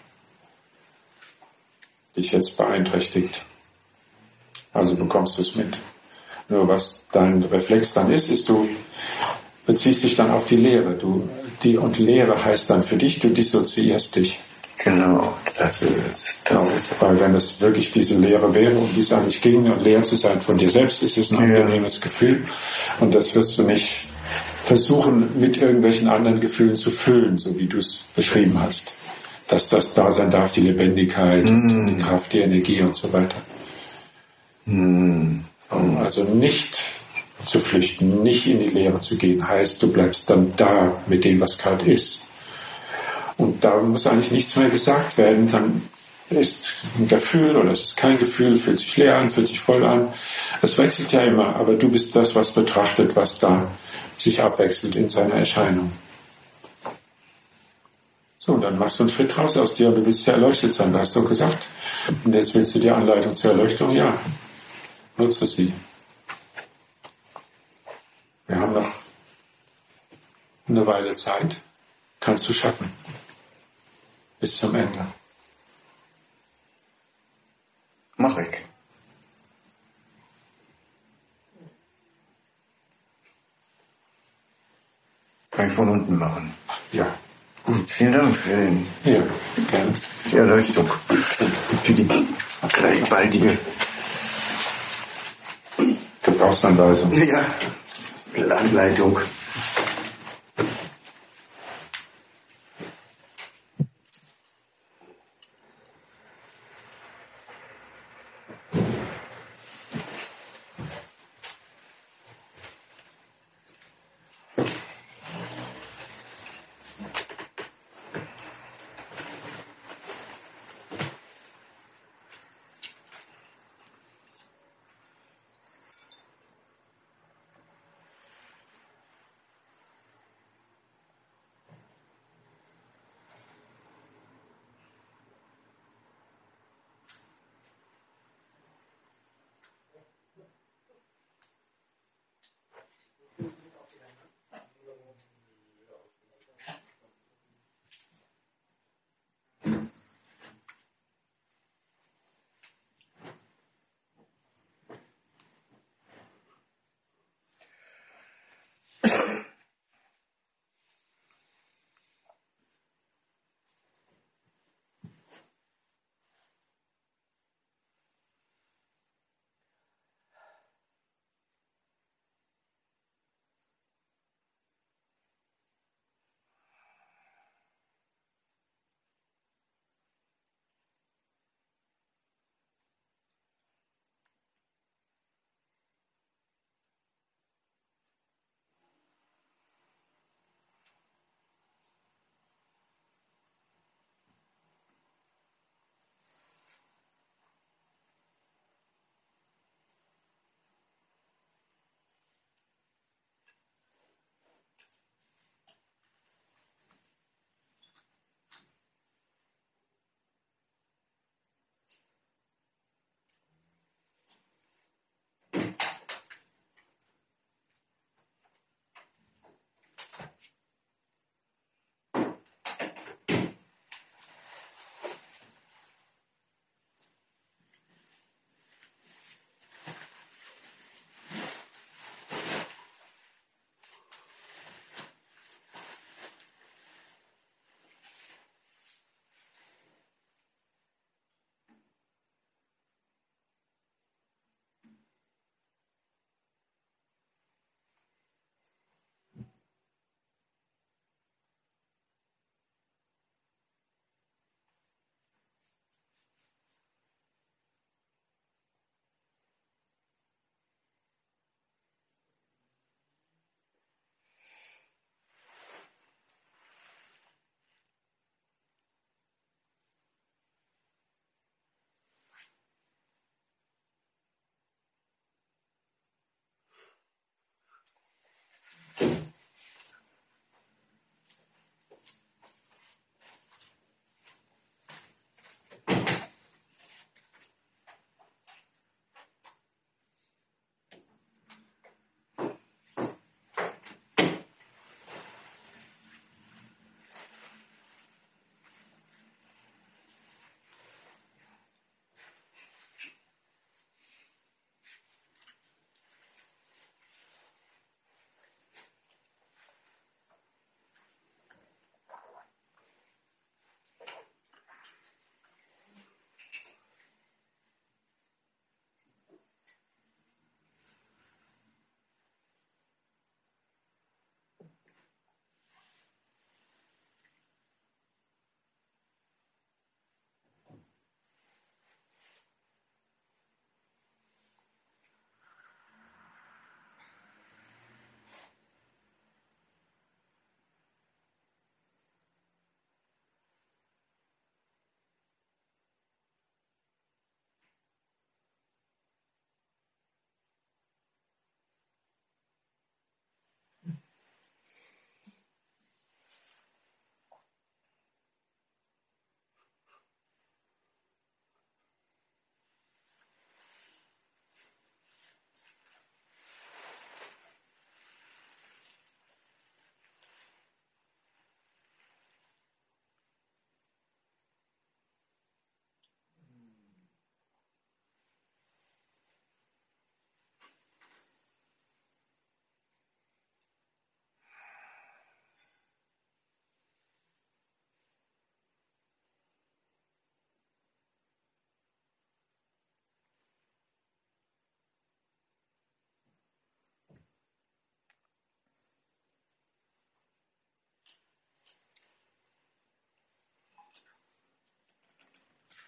dich jetzt beeinträchtigt. Also bekommst du es mit. Nur was dein Reflex dann ist, ist, du beziehst dich dann auf die Lehre. Du, die und Lehre heißt dann für dich, du dissoziierst dich. Genau, das ist, das Genau, ist. weil wenn es wirklich diese Lehre wäre, um die es eigentlich ging, und leer zu sein von dir selbst, ist es ein Ja. angenehmes Gefühl. Und das wirst du nicht versuchen, mit irgendwelchen anderen Gefühlen zu füllen, so wie du es beschrieben hast. Dass das da sein darf, die Lebendigkeit, Mm. und die Kraft, die Energie und so weiter. Mm. Also nicht zu flüchten, nicht in die Leere zu gehen, heißt, du bleibst dann da mit dem, was gerade ist. Und da muss eigentlich nichts mehr gesagt werden, dann ist ein Gefühl oder es ist kein Gefühl, fühlt sich leer an, fühlt sich voll an. Es wechselt ja immer, aber du bist das, was betrachtet, was da sich abwechselt in seiner Erscheinung. So, und dann machst du einen Schritt raus aus dir und du willst ja erleuchtet sein, da hast du gesagt. Und jetzt willst du die Anleitung zur Erleuchtung, ja, nutze sie. Wir haben noch eine Weile Zeit, kannst du schaffen. Bis zum Ende. Mach ich. Kann ich von unten machen. Ja. Gut, vielen Dank für, den, Ja, gerne. für die Erleuchtung. Für die gleich baldige. Gebrauchsanweisung. Ja, Anleitung.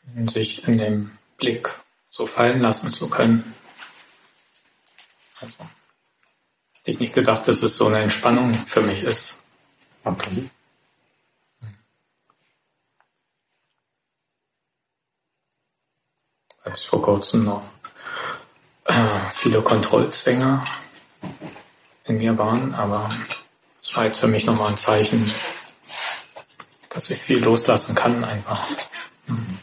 sich in dem Blick so fallen lassen zu können. Also, hätte ich nicht gedacht, dass es so eine Entspannung für mich ist. Okay. Weil bis vor kurzem noch äh, viele Kontrollzwänge in mir waren, aber es war jetzt für mich nochmal ein Zeichen, dass ich viel loslassen kann einfach. Hm.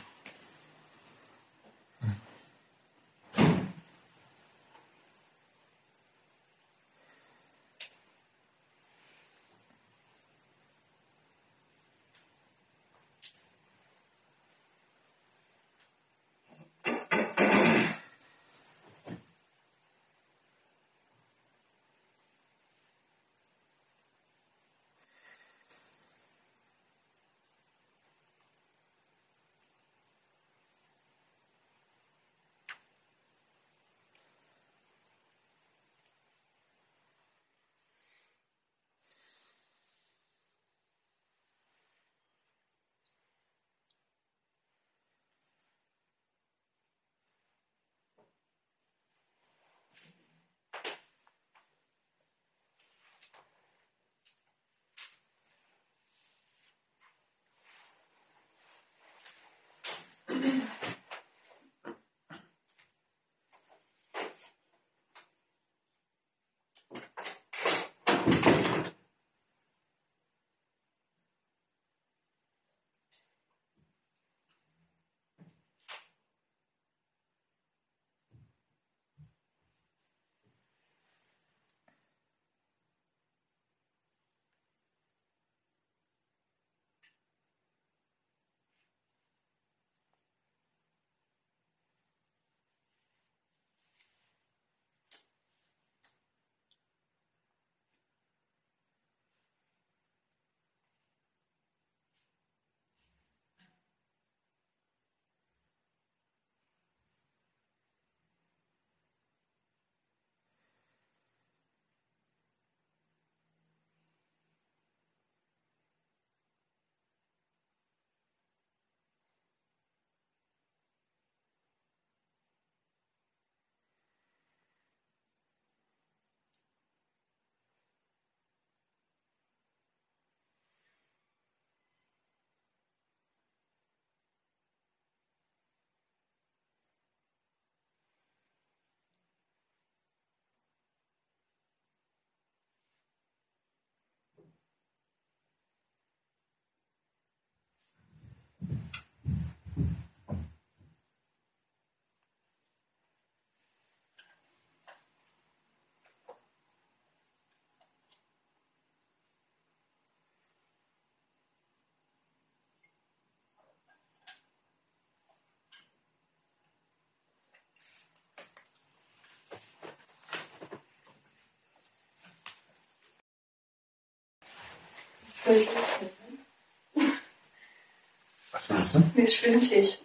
Was willst du? Mir ist schwindelig.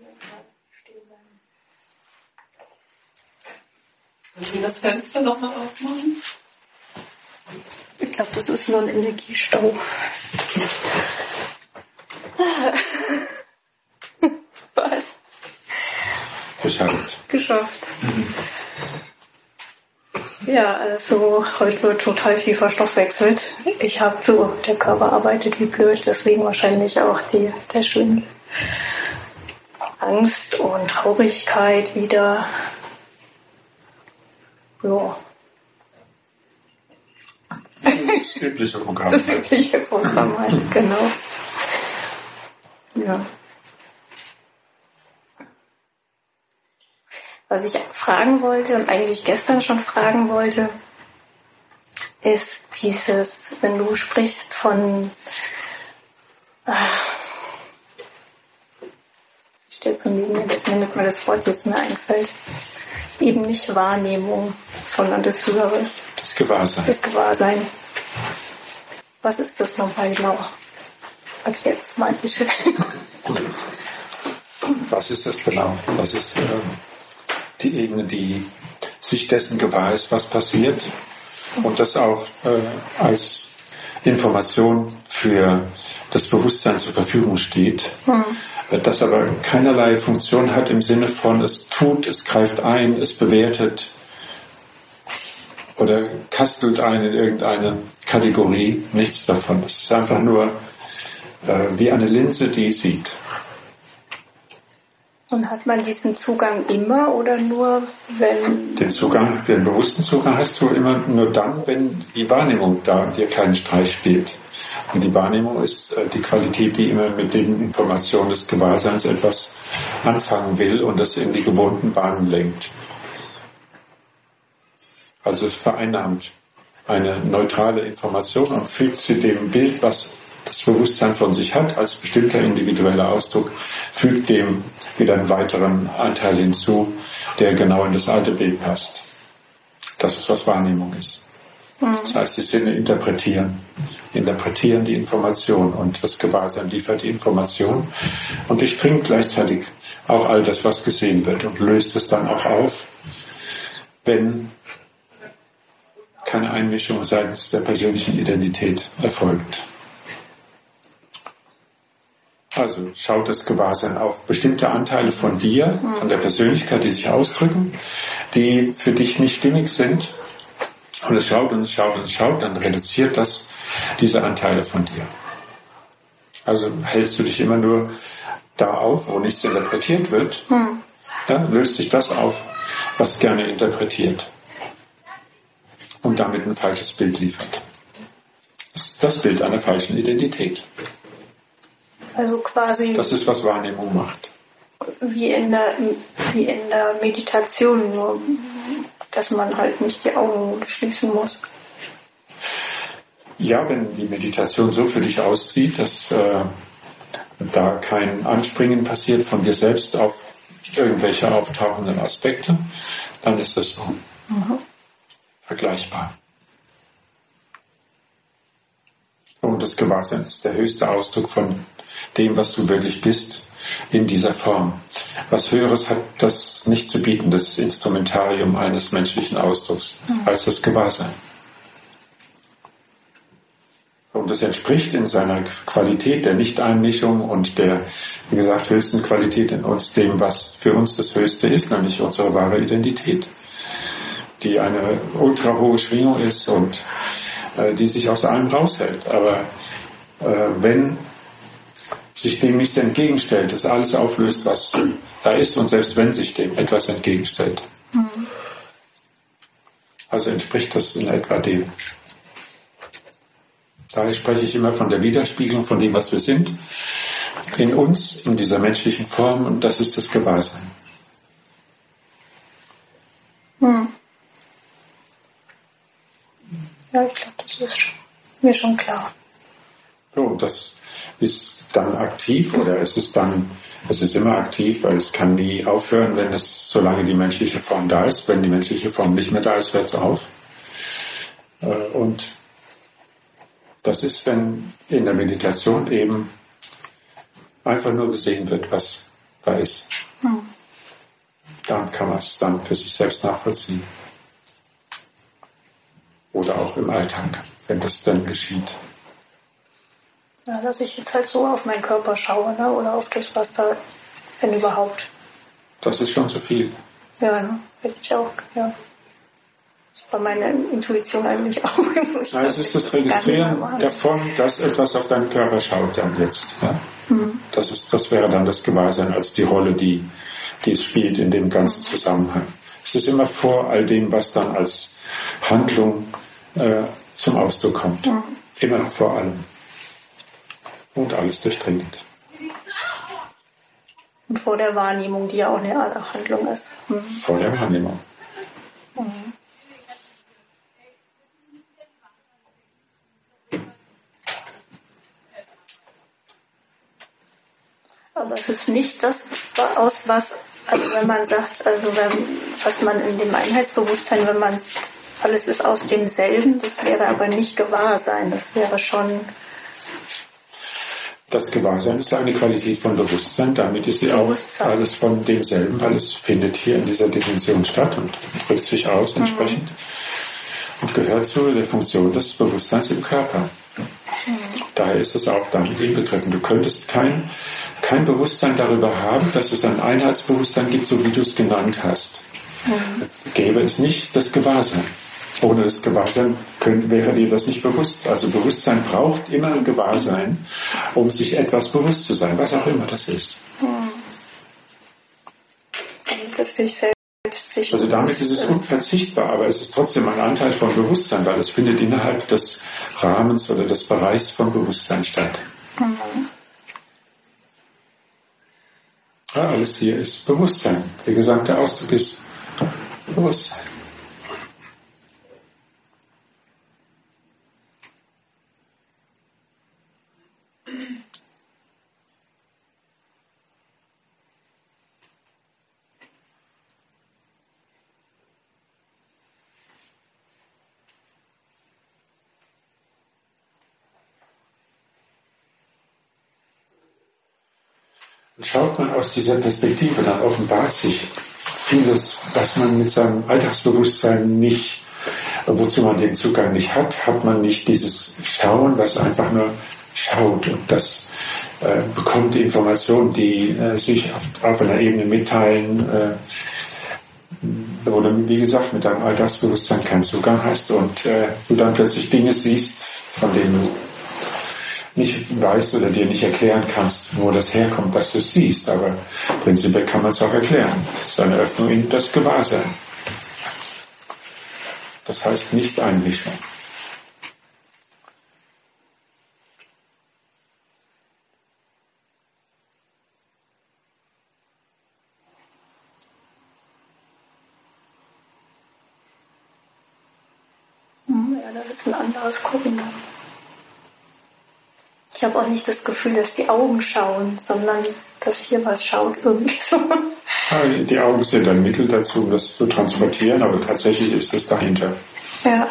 Wollen Sie das Fenster nochmal aufmachen? Ich glaube, das ist nur ein Energiestau. Was? Geschafft. Geschafft. Mhm. Ja, also heute wird total viel verstoffwechselt. Ich habe so, der Körper arbeitet wie blöd, deswegen wahrscheinlich auch die, der Schwindel. Angst und Traurigkeit wieder. Ja. Das übliche Programm. Das übliche Programm halt, genau. Ja. Was ich fragen wollte und eigentlich gestern schon fragen wollte, ist dieses, wenn du sprichst von, ah, steht so neben mir, dass mir nicht mal das Wort jetzt mehr einfällt, eben nicht Wahrnehmung, sondern das Höhere. Das Gewahrsein. Das Gewahrsein. Was ist das nochmal genau? Erklär das mal bitte. Was ist das genau? Das ist äh, die Ebene, die sich dessen gewahr ist, was passiert und das auch äh, als Information für das Bewusstsein zur Verfügung steht, mhm. das aber keinerlei Funktion hat im Sinne von, es tut, es greift ein, es bewertet oder kastelt ein in irgendeine Kategorie, nichts davon. Es ist einfach nur äh, wie eine Linse, die sieht. Und hat man diesen Zugang immer oder nur, wenn... Den Zugang, den bewussten Zugang hast du immer nur dann, wenn die Wahrnehmung da dir keinen Streich spielt. Und die Wahrnehmung ist äh, die Qualität, die immer mit den Informationen des Gewahrseins etwas anfangen will und das in die gewohnten Bahnen lenkt. Also es vereinnahmt eine neutrale Information und fügt sie dem Bild, was das Bewusstsein von sich hat, als bestimmter individueller Ausdruck, fügt dem wieder einen weiteren Anteil hinzu, der genau in das alte Bild passt. Das ist, was Wahrnehmung ist. Das heißt, die Sinne interpretieren, interpretieren die Information und das Gewahrsein liefert die Information und durchdringt gleichzeitig auch all das, was gesehen wird und löst es dann auch auf, wenn keine Einmischung seitens der persönlichen Identität erfolgt. Also schaut das Gewahrsein auf bestimmte Anteile von dir, von der Persönlichkeit, die sich ausdrücken, die für dich nicht stimmig sind. Und es schaut und es schaut und es schaut, dann reduziert das diese Anteile von dir. Also hältst du dich immer nur da auf, wo nichts interpretiert wird, hm. dann löst sich das auf, was gerne interpretiert und damit ein falsches Bild liefert. Das ist das Bild einer falschen Identität. Also quasi... Das ist, was Wahrnehmung macht. Wie in der, wie in der Meditation, nur dass man halt nicht die Augen schließen muss. Ja, wenn die Meditation so für dich aussieht, dass äh, da kein Anspringen passiert von dir selbst auf irgendwelche auftauchenden Aspekte, dann ist das so. Mhm. Vergleichbar. Und das Gewahrsein ist der höchste Ausdruck von dem, was du wirklich bist, in dieser Form. Was Höheres hat das nicht zu bieten, das Instrumentarium eines menschlichen Ausdrucks, als das Gewahrsein. Und es entspricht in seiner Qualität der Nichteinmischung und der, wie gesagt, höchsten Qualität in uns dem, was für uns das Höchste ist, nämlich unsere wahre Identität, die eine ultra hohe Schwingung ist und äh, die sich aus allem raushält. Aber äh, wenn sich dem nichts entgegenstellt, das alles auflöst, was da ist, und selbst wenn sich dem etwas entgegenstellt. Mhm. Also entspricht das in etwa dem. Daher spreche ich immer von der Widerspiegelung von dem, was wir sind, in uns, in dieser menschlichen Form, und das ist das Gewahrsein. Mhm. Ja, ich glaube, das ist mir schon klar. So, und das ist dann aktiv, oder es ist dann, es ist immer aktiv, weil es kann nie aufhören, wenn es, solange die menschliche Form da ist. Wenn die menschliche Form nicht mehr da ist, hört es auf. Und das ist, wenn in der Meditation eben einfach nur gesehen wird, was da ist. Hm. Dann kann man es dann für sich selbst nachvollziehen. Oder auch im Alltag, wenn das dann geschieht. Ja, dass ich jetzt halt so auf meinen Körper schaue, ne? Oder auf das, was da, wenn überhaupt. Das ist schon zu viel. Ja, ne? Hätte ich auch, ja. Das war meine Intuition eigentlich auch. Na, es ist das Registrieren davon, dass etwas auf deinen Körper schaut dann jetzt. Ja? Mhm. Das ist, das wäre dann das Gewahrsein als die Rolle, die, die es spielt in dem ganzen Zusammenhang. Es ist immer vor all dem, was dann als Handlung äh, zum Ausdruck kommt. Mhm. Immer vor allem. Und alles durchdringend. Und vor der Wahrnehmung, die ja auch eine Handlung ist. Mhm. Vor der Wahrnehmung. Mhm. Aber es ist nicht das, aus was, also wenn man sagt, also wenn, was man in dem Einheitsbewusstsein, wenn man sieht, alles ist aus demselben, das wäre aber nicht Gewahrsein, das wäre schon... Das Gewahrsein ist eine Qualität von Bewusstsein, damit ist sie auch alles von demselben, weil es findet hier in dieser Dimension statt und drückt sich aus entsprechend mhm. und gehört zu der Funktion des Bewusstseins im Körper. Mhm. Daher ist es auch damit inbegriffen. Du könntest kein, kein Bewusstsein darüber haben, dass es ein Einheitsbewusstsein gibt, so wie du es genannt hast. Mhm. Gäbe es nicht das Gewahrsein. Ohne das Gewahrsein könnte, wäre dir das nicht bewusst. Also Bewusstsein braucht immer ein Gewahrsein, um sich etwas bewusst zu sein, was auch immer das ist. Mhm. Dass sich selbst sich also damit ist es unverzichtbar, aber es ist trotzdem ein Anteil von Bewusstsein, weil es findet innerhalb des Rahmens oder des Bereichs von Bewusstsein statt. Mhm. Ja, alles hier ist Bewusstsein. Der gesamte Ausdruck ist Bewusstsein. Und schaut man aus dieser Perspektive, dann offenbart sich vieles, was man mit seinem Alltagsbewusstsein nicht, wozu man den Zugang nicht hat, hat man nicht dieses Schauen, was einfach nur schaut und das äh, bekommt Informationen, die äh, sich auf, auf einer Ebene mitteilen, äh, wo du, wie gesagt, mit deinem Alltagsbewusstsein keinen Zugang hast und äh, du dann plötzlich Dinge siehst, von denen du nicht weißt oder dir nicht erklären kannst, wo das herkommt, was du siehst. Aber prinzipiell kann man es auch erklären. Das ist eine Öffnung in das Gewahrsein. Das heißt nicht Einmischung. Ja, das ist ein anderes Gucken. Ich habe auch nicht das Gefühl, dass die Augen schauen, sondern dass hier was schaut irgendwie so. Ja, die Augen sind ein Mittel dazu, um das zu transportieren, aber tatsächlich ist es dahinter. Ja.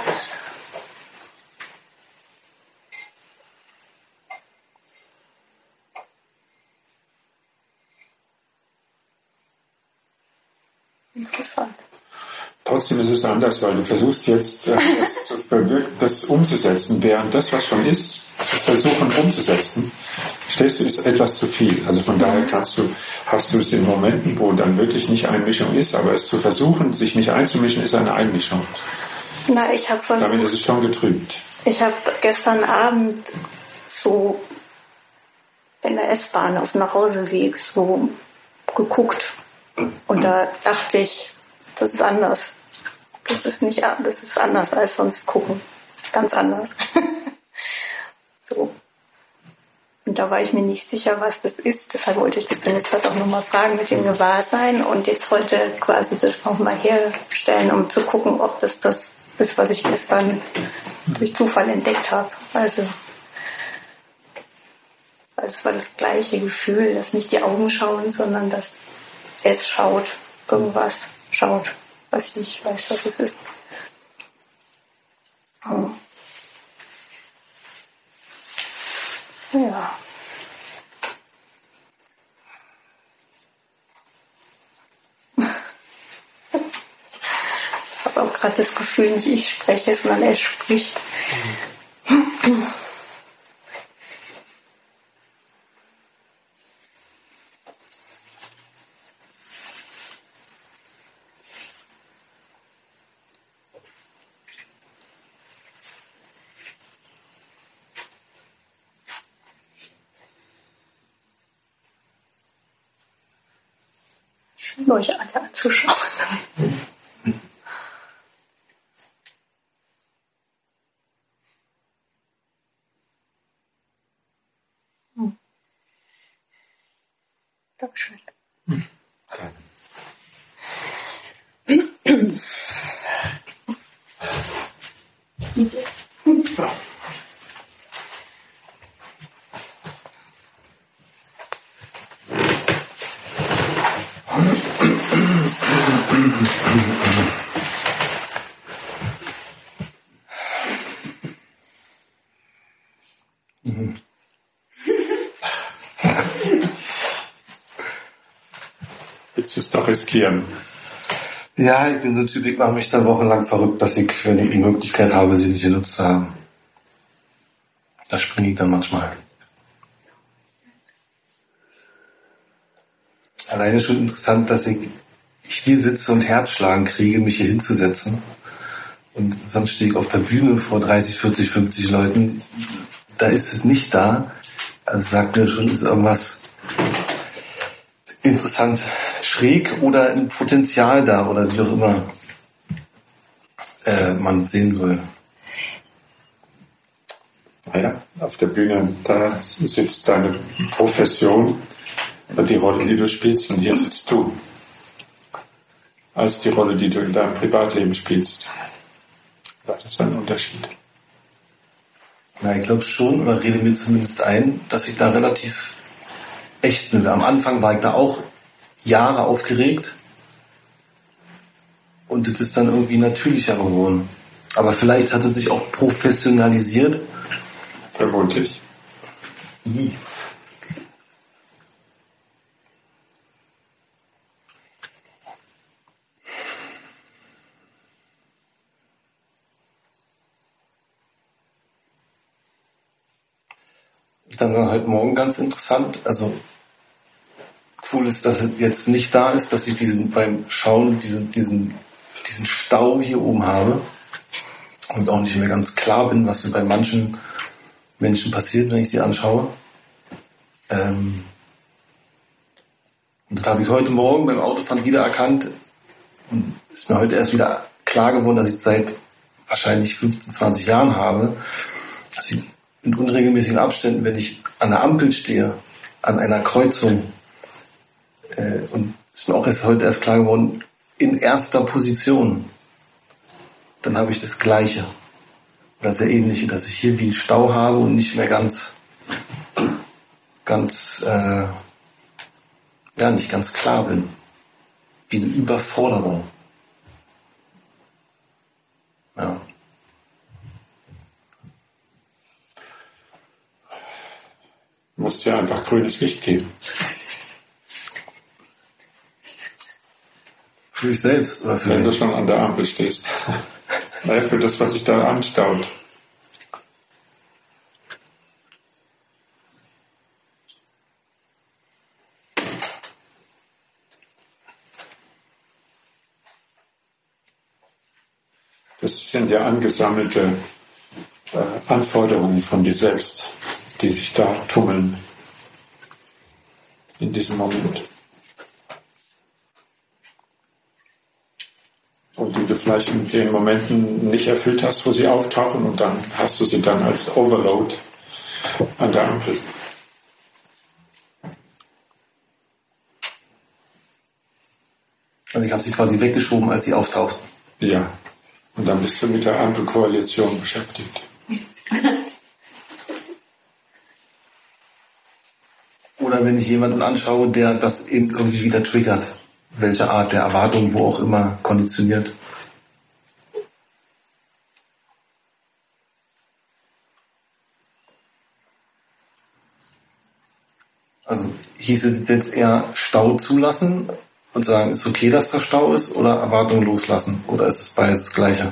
Interessant. Trotzdem ist es anders, weil du versuchst jetzt, äh, das, zu verwirken, das umzusetzen, während das, was schon ist, zu versuchen umzusetzen, stellst du, ist etwas zu viel. Also von daher kannst du, hast du es in Momenten, wo dann wirklich nicht Einmischung ist, aber es zu versuchen, sich nicht einzumischen, ist eine Einmischung. Na, ich habe versucht. Damit ist es schon getrübt. Ich habe gestern Abend so in der S-Bahn auf dem Nachhauseweg so geguckt und da dachte ich, das ist anders. Das ist nicht, das ist anders als sonst gucken. Ganz anders. So. Und da war ich mir nicht sicher, was das ist. Deshalb wollte ich das dann jetzt halt auch nochmal fragen mit dem Gewahrsein und jetzt heute quasi das nochmal herstellen, um zu gucken, ob das das ist, was ich gestern durch Zufall entdeckt habe. Also, weil es war das gleiche Gefühl, dass nicht die Augen schauen, sondern dass es schaut, irgendwas schaut, was ich nicht weiß, was es ist. Oh. Ja. Ich habe auch gerade das Gefühl, nicht ich spreche, sondern er spricht. Mhm. Schön, euch alle anzuschauen. Hm. Dankeschön. Hm. Ja. Willst du es doch riskieren? Ja, ich bin so ein Typ, ich mache mich dann wochenlang verrückt, dass ich, wenn ich die Möglichkeit habe, sie nicht genutzt zu haben. Da springe ich dann manchmal. Alleine schon interessant, dass ich hier sitze und Herzschlagen kriege, mich hier hinzusetzen. Und sonst stehe ich auf der Bühne vor dreißig, vierzig, fünfzig Leuten. Da ist es nicht da. Also sagt mir schon, ist irgendwas interessant schräg oder ein Potenzial da oder wie auch immer äh, man sehen will. Naja, auf der Bühne, da sitzt deine Profession, die Rolle, die du spielst, und hier sitzt du. Als die Rolle, die du in deinem Privatleben spielst. Das ist ein Unterschied. Ja, ich glaube schon, oder rede mir zumindest ein, dass ich da relativ echt bin. Am Anfang war ich da auch Jahre aufgeregt und das ist dann irgendwie natürlicher geworden. Aber vielleicht hat es sich auch professionalisiert. Vermutlich. I. Dann war heute Morgen ganz interessant, also cool ist, dass es jetzt nicht da ist, dass ich diesen beim Schauen diesen, diesen, diesen Stau hier oben habe und auch nicht mehr ganz klar bin, was bei manchen Menschen passiert, wenn ich sie anschaue. Ähm und das habe ich heute Morgen beim Autofahren wieder erkannt und ist mir heute erst wieder klar geworden, dass ich seit wahrscheinlich fünfzehn, zwanzig Jahren habe, dass ich in unregelmäßigen Abständen, wenn ich an der Ampel stehe, an einer Kreuzung, äh, und ist mir auch erst heute erst klar geworden, in erster Position, dann habe ich das Gleiche oder sehr Ähnliche, dass ich hier wie einen Stau habe und nicht mehr ganz, ganz, äh, ja, nicht ganz klar bin, wie eine Überforderung. Ja. Du musst dir einfach grünes Licht geben. Für dich selbst oder für Wenn mich? du schon an der Ampel stehst. Naja, für das, was sich da anstaut. Das sind ja angesammelte äh, Anforderungen von dir selbst, die sich da tummeln in diesem Moment. Und die du vielleicht in den Momenten nicht erfüllt hast, wo sie auftauchen, und dann hast du sie dann als Overload an der Ampel. Also ich habe sie quasi weggeschoben, als sie auftauchten. Ja, und dann bist du mit der Ampelkoalition beschäftigt. Oder wenn ich jemanden anschaue, der das eben irgendwie wieder triggert, welche Art der Erwartung, wo auch immer, konditioniert. Also hieße es jetzt eher Stau zulassen und sagen, ist okay, dass da Stau ist, oder Erwartung loslassen? Oder ist es beides das Gleiche?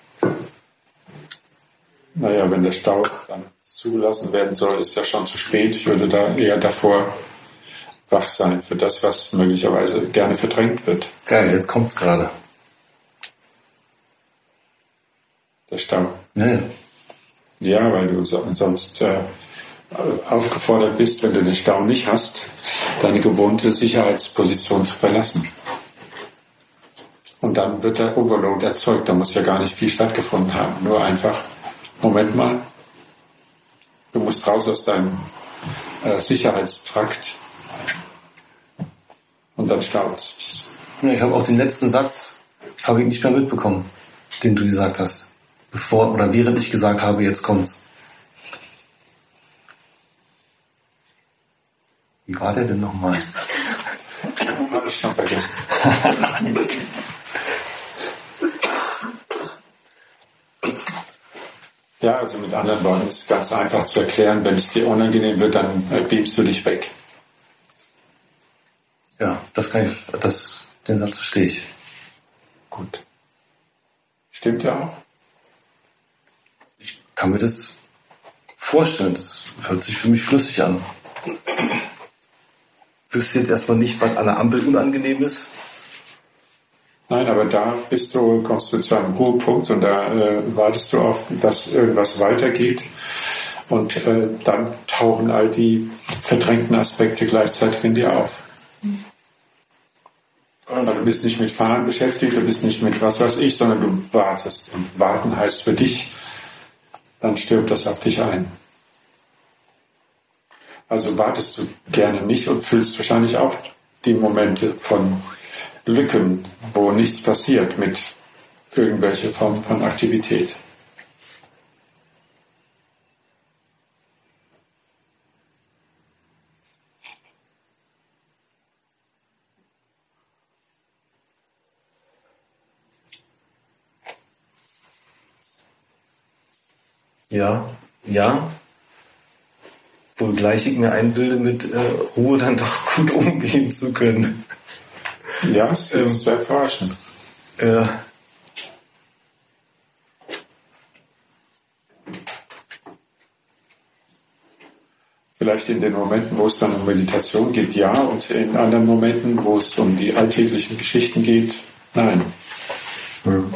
Naja, wenn der Stau dann zugelassen werden soll, ist ja schon zu spät. Ich würde da eher davor wach sein für das, was möglicherweise gerne verdrängt wird. Geil, jetzt kommt's gerade. Der Stau. Ja, ja. Ja, weil du so, sonst äh, aufgefordert bist, wenn du den Stau nicht hast, deine gewohnte Sicherheitsposition zu verlassen. Und dann wird der Overload erzeugt. Da muss ja gar nicht viel stattgefunden haben. Nur einfach, Moment mal, du musst raus aus deinem äh, Sicherheitstrakt. Und dann staut es. Ja, ich habe auch den letzten Satz habe ich nicht mehr mitbekommen, den du gesagt hast. Bevor oder während ich gesagt habe, jetzt kommt's. Wie war der denn nochmal? Habe ich schon vergessen. Ja, also mit anderen Worten ist es ganz einfach zu erklären, wenn es dir unangenehm wird, dann äh, beamst du dich weg. Ja, das kann ich, das, den Satz verstehe ich. Gut. Stimmt ja auch. Ich kann mir das vorstellen. Das hört sich für mich schlüssig an. Wüsste jetzt erstmal nicht, was an der Ampel unangenehm ist. Nein, aber da bist du, kommst du zu einem Ruhepunkt und da äh, wartest du auf, dass irgendwas weitergeht. Und äh, dann tauchen all die verdrängten Aspekte gleichzeitig in dir auf. Aber du bist nicht mit Fahren beschäftigt, du bist nicht mit was weiß ich, sondern du wartest. Und warten heißt für dich, dann stirbt das auf dich ein. Also wartest du gerne nicht und fühlst wahrscheinlich auch die Momente von Lücken, wo nichts passiert mit irgendwelcher Form von Aktivität. Ja, ja. Wogleich ich mir einbilde, mit äh, Ruhe dann doch gut umgehen zu können. Ja, es ist ähm, zu erforschen. Äh, Vielleicht in den Momenten, wo es dann um Meditation geht, ja, und in anderen Momenten, wo es um die alltäglichen Geschichten geht, nein. Hm.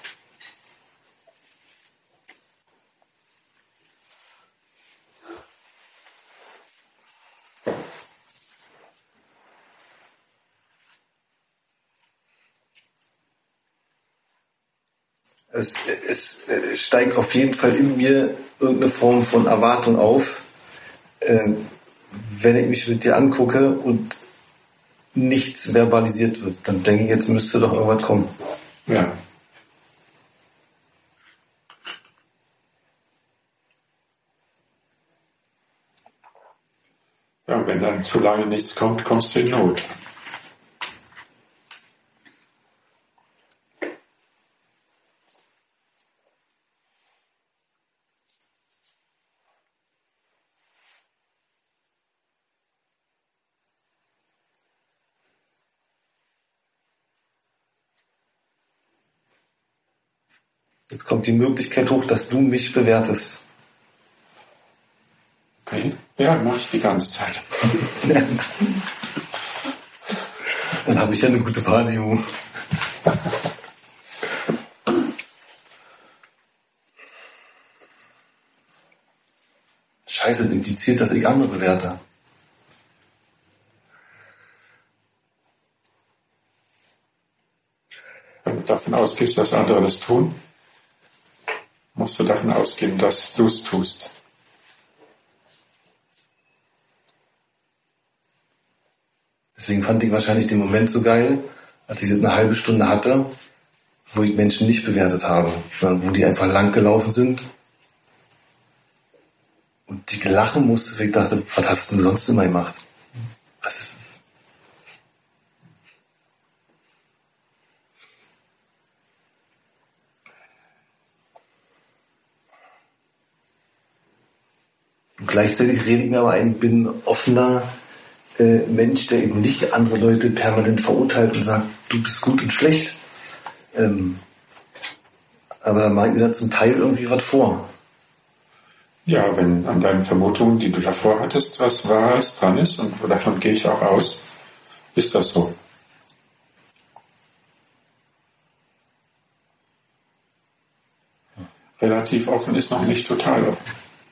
Es, es, es steigt auf jeden Fall in mir irgendeine Form von Erwartung auf, äh, wenn ich mich mit dir angucke und nichts verbalisiert wird. Dann denke ich, jetzt müsste doch irgendwas kommen. Ja. Ja, und wenn dann zu lange nichts kommt, kommst du in Not. Jetzt kommt die Möglichkeit hoch, dass du mich bewertest. Okay. Ja, mache ich die ganze Zeit. Dann habe ich ja eine gute Wahrnehmung. Scheiße, das impliziert, dass ich andere bewerte. Wenn du davon ausgehst, dass andere das tun, musst du davon ausgehen, dass du es tust. Deswegen fand ich wahrscheinlich den Moment so geil, als ich das eine halbe Stunde hatte, wo ich Menschen nicht bewertet habe, sondern wo die einfach lang gelaufen sind und die lachen musste, weil ich dachte, was hast du sonst immer gemacht? Was? Und gleichzeitig rede ich mir aber ein, ich bin ein offener äh, Mensch, der eben nicht andere Leute permanent verurteilt und sagt, du bist gut und schlecht. Ähm, aber da mache ich mir da zum Teil irgendwie was vor. Ja, wenn an deinen Vermutungen, die du davor hattest, was Wahres dran ist, und davon gehe ich auch aus, ist das so. Relativ offen ist noch nicht total offen.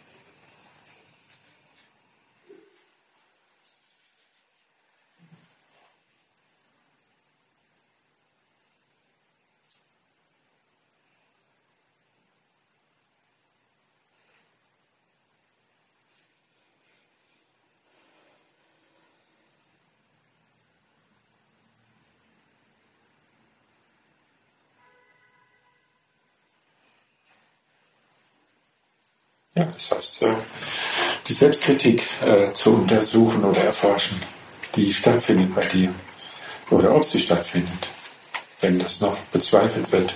Ja, das heißt, die Selbstkritik äh, zu untersuchen oder erforschen, die stattfindet bei dir. Oder ob sie stattfindet, wenn das noch bezweifelt wird.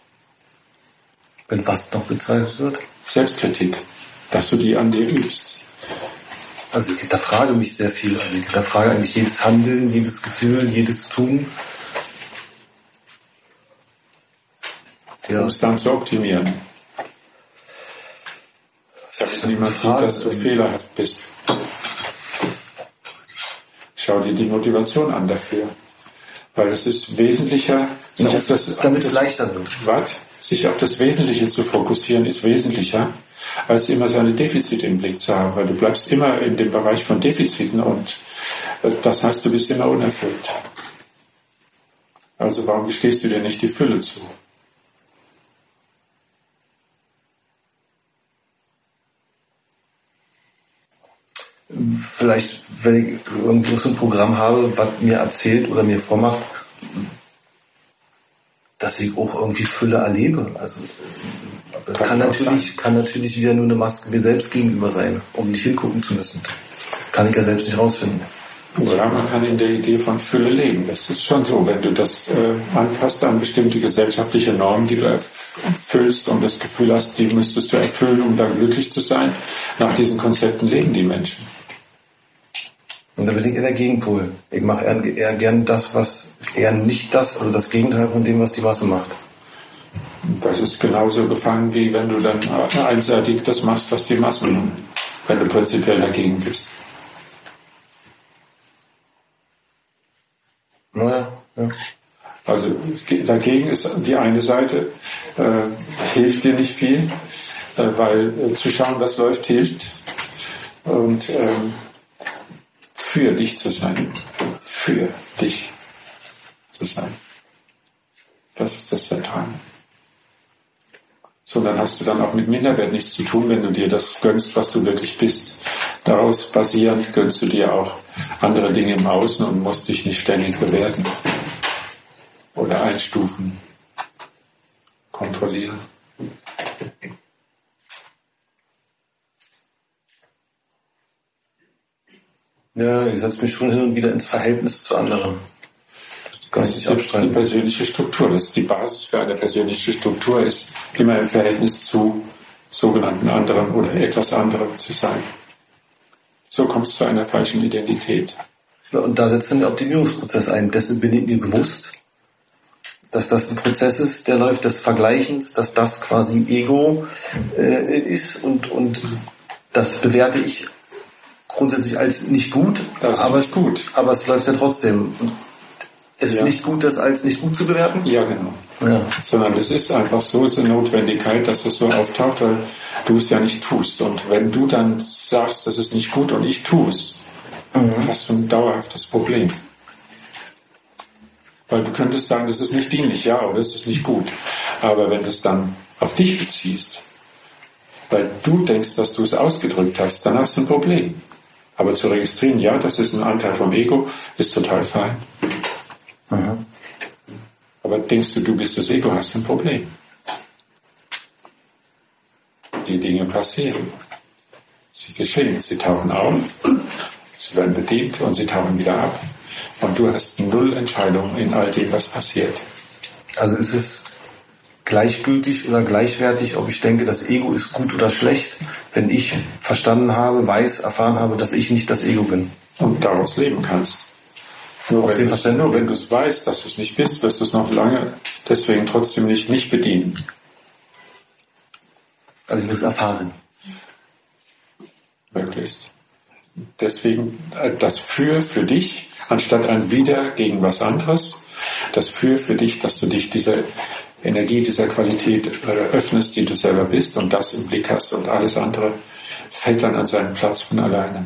Wenn was noch bezweifelt wird? Selbstkritik, dass du die an dir übst. Also ich hinterfrage mich sehr viel. Also ich hinterfrage eigentlich jedes Handeln, jedes Gefühl, jedes Tun. Ja. Um es dann zu optimieren. Das Damit niemand sieht, dass du fehlerhaft bist. Schau dir die Motivation an dafür. Weil es ist wesentlicher, sich auf das, damit es leichter wird. Was? Sich auf das Wesentliche zu fokussieren, ist wesentlicher, als immer seine Defizite im Blick zu haben. Weil du bleibst immer in dem Bereich von Defiziten und das heißt, du bist immer unerfüllt. Also warum gestehst du dir nicht die Fülle zu? Vielleicht, wenn ich irgendwo so ein Programm habe, was mir erzählt oder mir vormacht, dass ich auch irgendwie Fülle erlebe. Also das kann, kann natürlich, kann natürlich wieder nur eine Maske mir selbst gegenüber sein, um nicht hingucken zu müssen. Kann ich ja selbst nicht rausfinden. Ja, man kann in der Idee von Fülle leben. Das ist schon so, wenn du das äh, anpasst an bestimmte gesellschaftliche Normen, die du erfüllst und das Gefühl hast, die müsstest du erfüllen, um dann glücklich zu sein. Nach diesen Konzepten leben die Menschen. Und da bin ich eher der Gegenpol. Ich mache eher, eher gern das, was, eher nicht das, also das Gegenteil von dem, was die Masse macht. Das ist genauso gefangen, wie wenn du dann einseitig das machst, was die Massen machen, wenn du prinzipiell dagegen bist. Naja, ja. Also dagegen ist die eine Seite, äh, hilft dir nicht viel, äh, weil äh, zu schauen, was läuft, hilft. Und ähm, für dich zu sein, für dich zu sein. Das ist das Zentrale. So, dann hast du dann auch mit Minderwert nichts zu tun, wenn du dir das gönnst, was du wirklich bist. Daraus basierend gönnst du dir auch andere Dinge im Außen und musst dich nicht ständig bewerten oder einstufen, kontrollieren. Ja, ich setze mich schon hin und wieder ins Verhältnis zu anderen. Das ist die persönliche Struktur. Das ist die Basis für eine persönliche Struktur, ist immer im Verhältnis zu sogenannten anderen oder etwas anderem zu sein. So kommst du zu einer falschen Identität. Ja, und da setzt dann der Optimierungsprozess ein. Dessen bin ich mir bewusst, dass das ein Prozess ist, der läuft des Vergleichens, dass das quasi Ego äh, ist und, und das bewerte ich grundsätzlich als nicht gut, das ist aber, nicht gut. aber es läuft ja trotzdem. Es ja. ist nicht gut, das als nicht gut zu bewerten? Ja, genau. Ja. Sondern es ist einfach so, es ist eine Notwendigkeit, dass es so auftaucht, weil du es ja nicht tust. Und wenn du dann sagst, das ist nicht gut und ich tue es, mhm. hast du ein dauerhaftes Problem. Weil du könntest sagen, das ist nicht dienlich, ja, oder es ist nicht gut. Aber wenn du es dann auf dich beziehst, weil du denkst, dass du es ausgedrückt hast, dann hast du ein Problem. Aber zu registrieren, ja, das ist ein Anteil vom Ego, ist total fein. Mhm. Aber denkst du, du bist das Ego, hast ein Problem. Die Dinge passieren. Sie geschehen, sie tauchen auf, sie werden bedient und sie tauchen wieder ab. Und du hast null Entscheidung in all dem, was passiert. Also ist es gleichgültig oder gleichwertig, ob ich denke, das Ego ist gut oder schlecht, wenn ich verstanden habe, weiß, erfahren habe, dass ich nicht das Ego bin. Und daraus leben kannst. Nur Aus wenn, dem Verständnis, nur wenn du es weißt, dass du es nicht bist, wirst du es noch lange deswegen trotzdem nicht, nicht bedienen. Also ich muss erfahren. Möglichst. Deswegen das Für für dich, anstatt ein Wider gegen was anderes, das Für für dich, dass du dich dieser Energie, dieser Qualität äh, öffnest, die du selber bist und das im Blick hast und alles andere fällt dann an seinen Platz von alleine.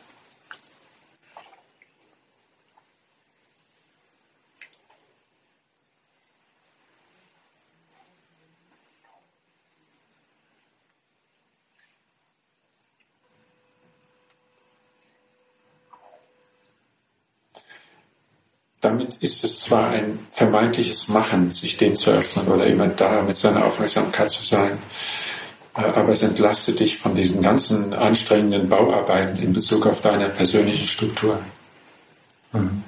Damit ist es zwar ein vermeintliches Machen, sich dem zu öffnen oder immer da mit seiner Aufmerksamkeit zu sein, aber es entlastet dich von diesen ganzen anstrengenden Bauarbeiten in Bezug auf deine persönliche Struktur. Mhm.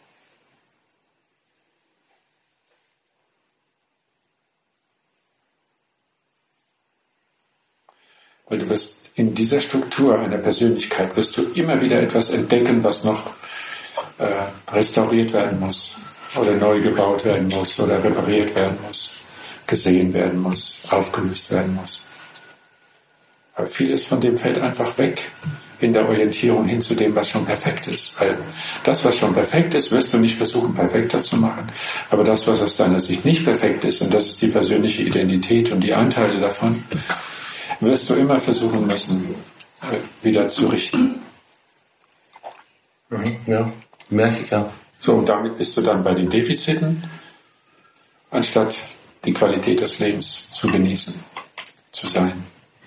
Weil du wirst in dieser Struktur einer Persönlichkeit wirst du immer wieder etwas entdecken, was noch Äh, restauriert werden muss oder neu gebaut werden muss oder repariert werden muss, gesehen werden muss, aufgelöst werden muss. Aber vieles von dem fällt einfach weg in der Orientierung hin zu dem, was schon perfekt ist. Weil das, was schon perfekt ist, wirst du nicht versuchen, perfekter zu machen. Aber das, was aus deiner Sicht nicht perfekt ist, und das ist die persönliche Identität und die Anteile davon, wirst du immer versuchen müssen, wieder zu richten. Mhm, ja, merke ich ja. So, und damit bist du dann bei den Defiziten, anstatt die Qualität des Lebens zu genießen, zu sein.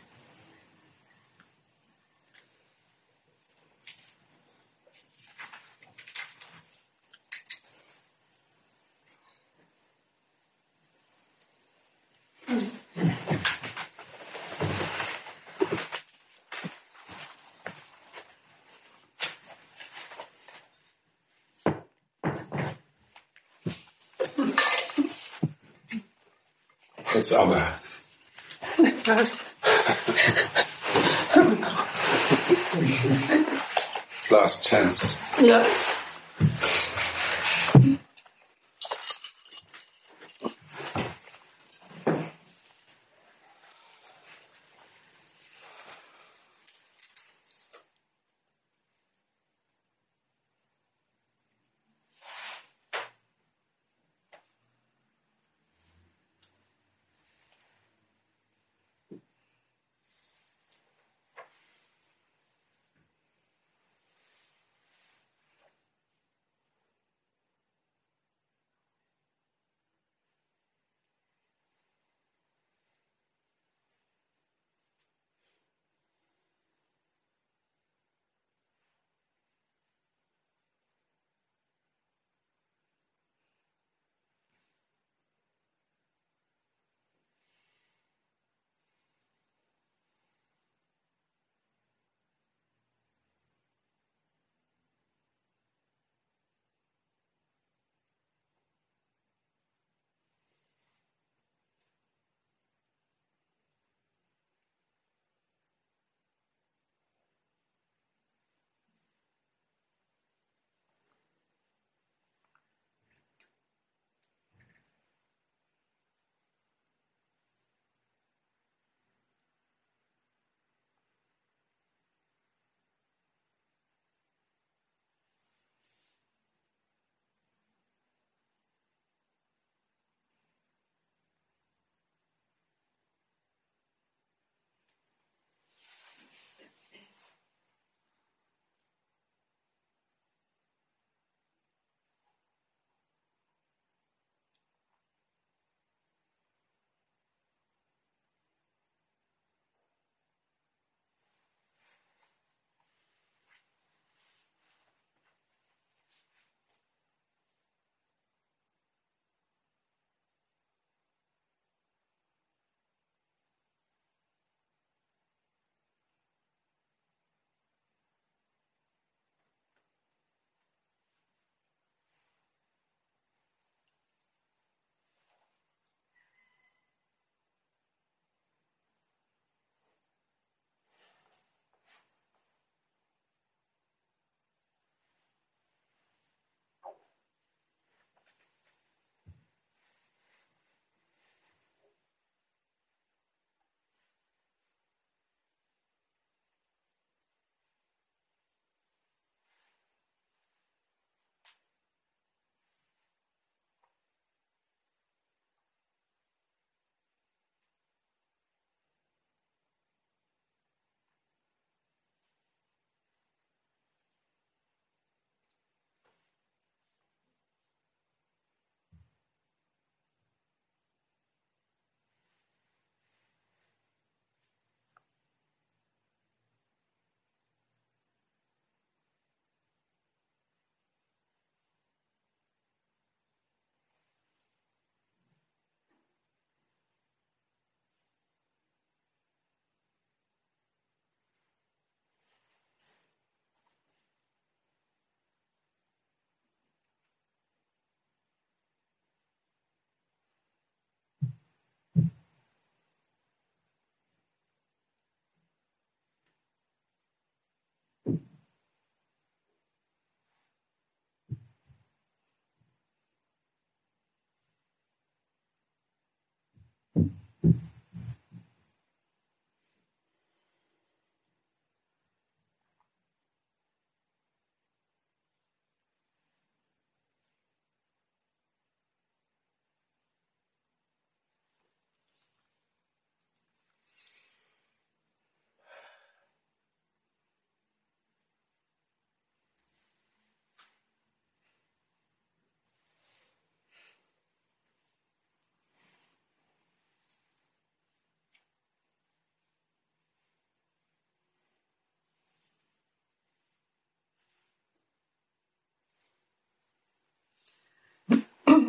Jetzt aber. Was? Last chance. Ja.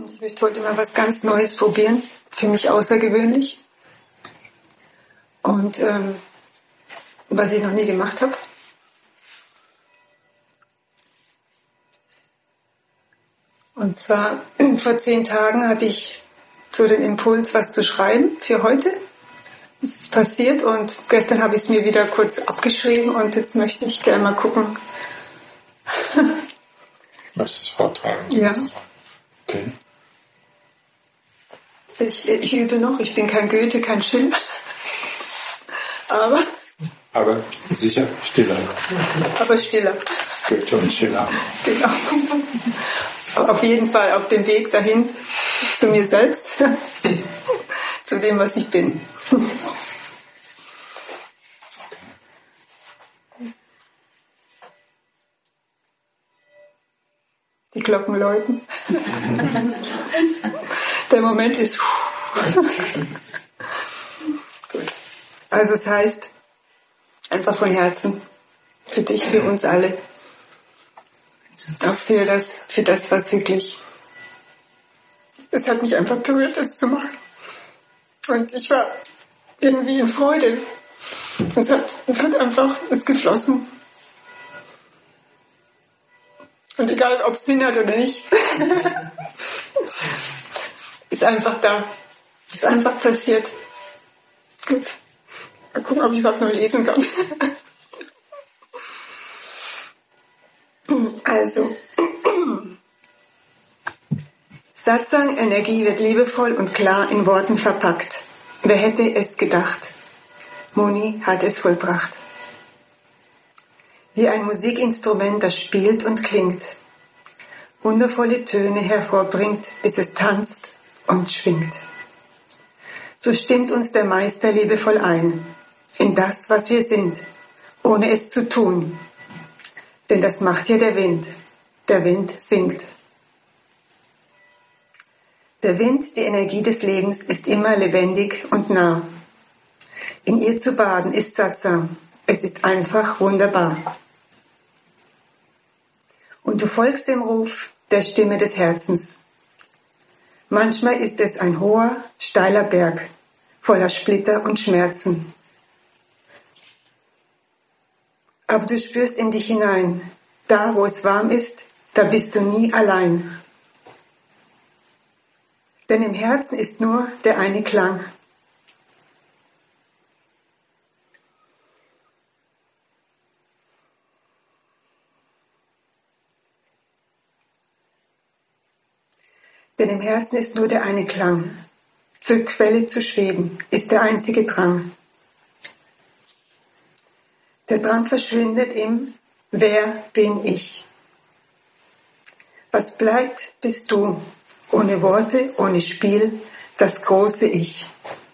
Ich möchte heute mal was ganz Neues probieren, für mich außergewöhnlich. Und ähm, was ich noch nie gemacht habe. Und zwar vor zehn Tagen hatte ich so den Impuls, was zu schreiben für heute. Das ist passiert und gestern habe ich es mir wieder kurz abgeschrieben und jetzt möchte ich gerne mal gucken. Möchtest du es vortragen? Ja. Okay. Ich, ich übe noch, ich bin kein Goethe, kein Schiller. Aber, Aber sicher stiller. aber stiller. Goethe und Schiller. Genau. Aber auf jeden Fall auf dem Weg dahin zu mir selbst, zu dem, was ich bin. Die Glocken läuten. Der Moment ist. Gut. Also es heißt, einfach von Herzen, für dich, für uns alle, auch für das, für das, was wirklich, es hat mich einfach berührt, das zu machen. Und ich war irgendwie in Freude. Es hat, es hat einfach, es ist geflossen. Und egal, ob es Sinn hat oder nicht, ist einfach da. Ist einfach passiert. Gut. Mal gucken, ob ich überhaupt noch lesen kann. Also, Satsang-Energie wird liebevoll und klar in Worten verpackt. Wer hätte es gedacht? Muni hat es vollbracht. Wie ein Musikinstrument, das spielt und klingt, wundervolle Töne hervorbringt, bis es tanzt und schwingt. So stimmt uns der Meister liebevoll ein, in das, was wir sind, ohne es zu tun. Denn das macht ja der Wind. Der Wind singt. Der Wind, die Energie des Lebens, ist immer lebendig und nah. In ihr zu baden ist Satsang. Es ist einfach wunderbar. Und du folgst dem Ruf der Stimme des Herzens. Manchmal ist es ein hoher, steiler Berg, voller Splitter und Schmerzen. Aber du spürst in dich hinein. Da, wo es warm ist, da bist du nie allein. Denn im Herzen ist nur der eine Klang. Denn im Herzen ist nur der eine Klang. Zur Quelle zu schweben ist der einzige Drang. Der Drang verschwindet im Wer bin ich? Was bleibt, bist du, ohne Worte, ohne Spiel, das große Ich.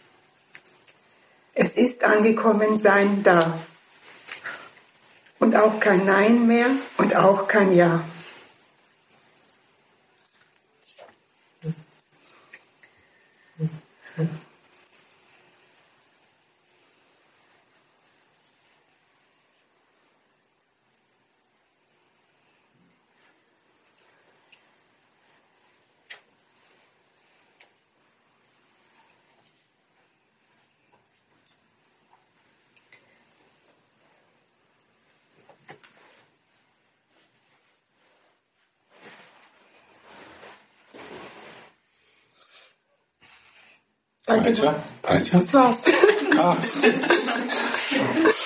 Es ist angekommen sein da. Und auch kein Nein mehr und auch kein Ja. Weiter, weiter. Das war's. Ah.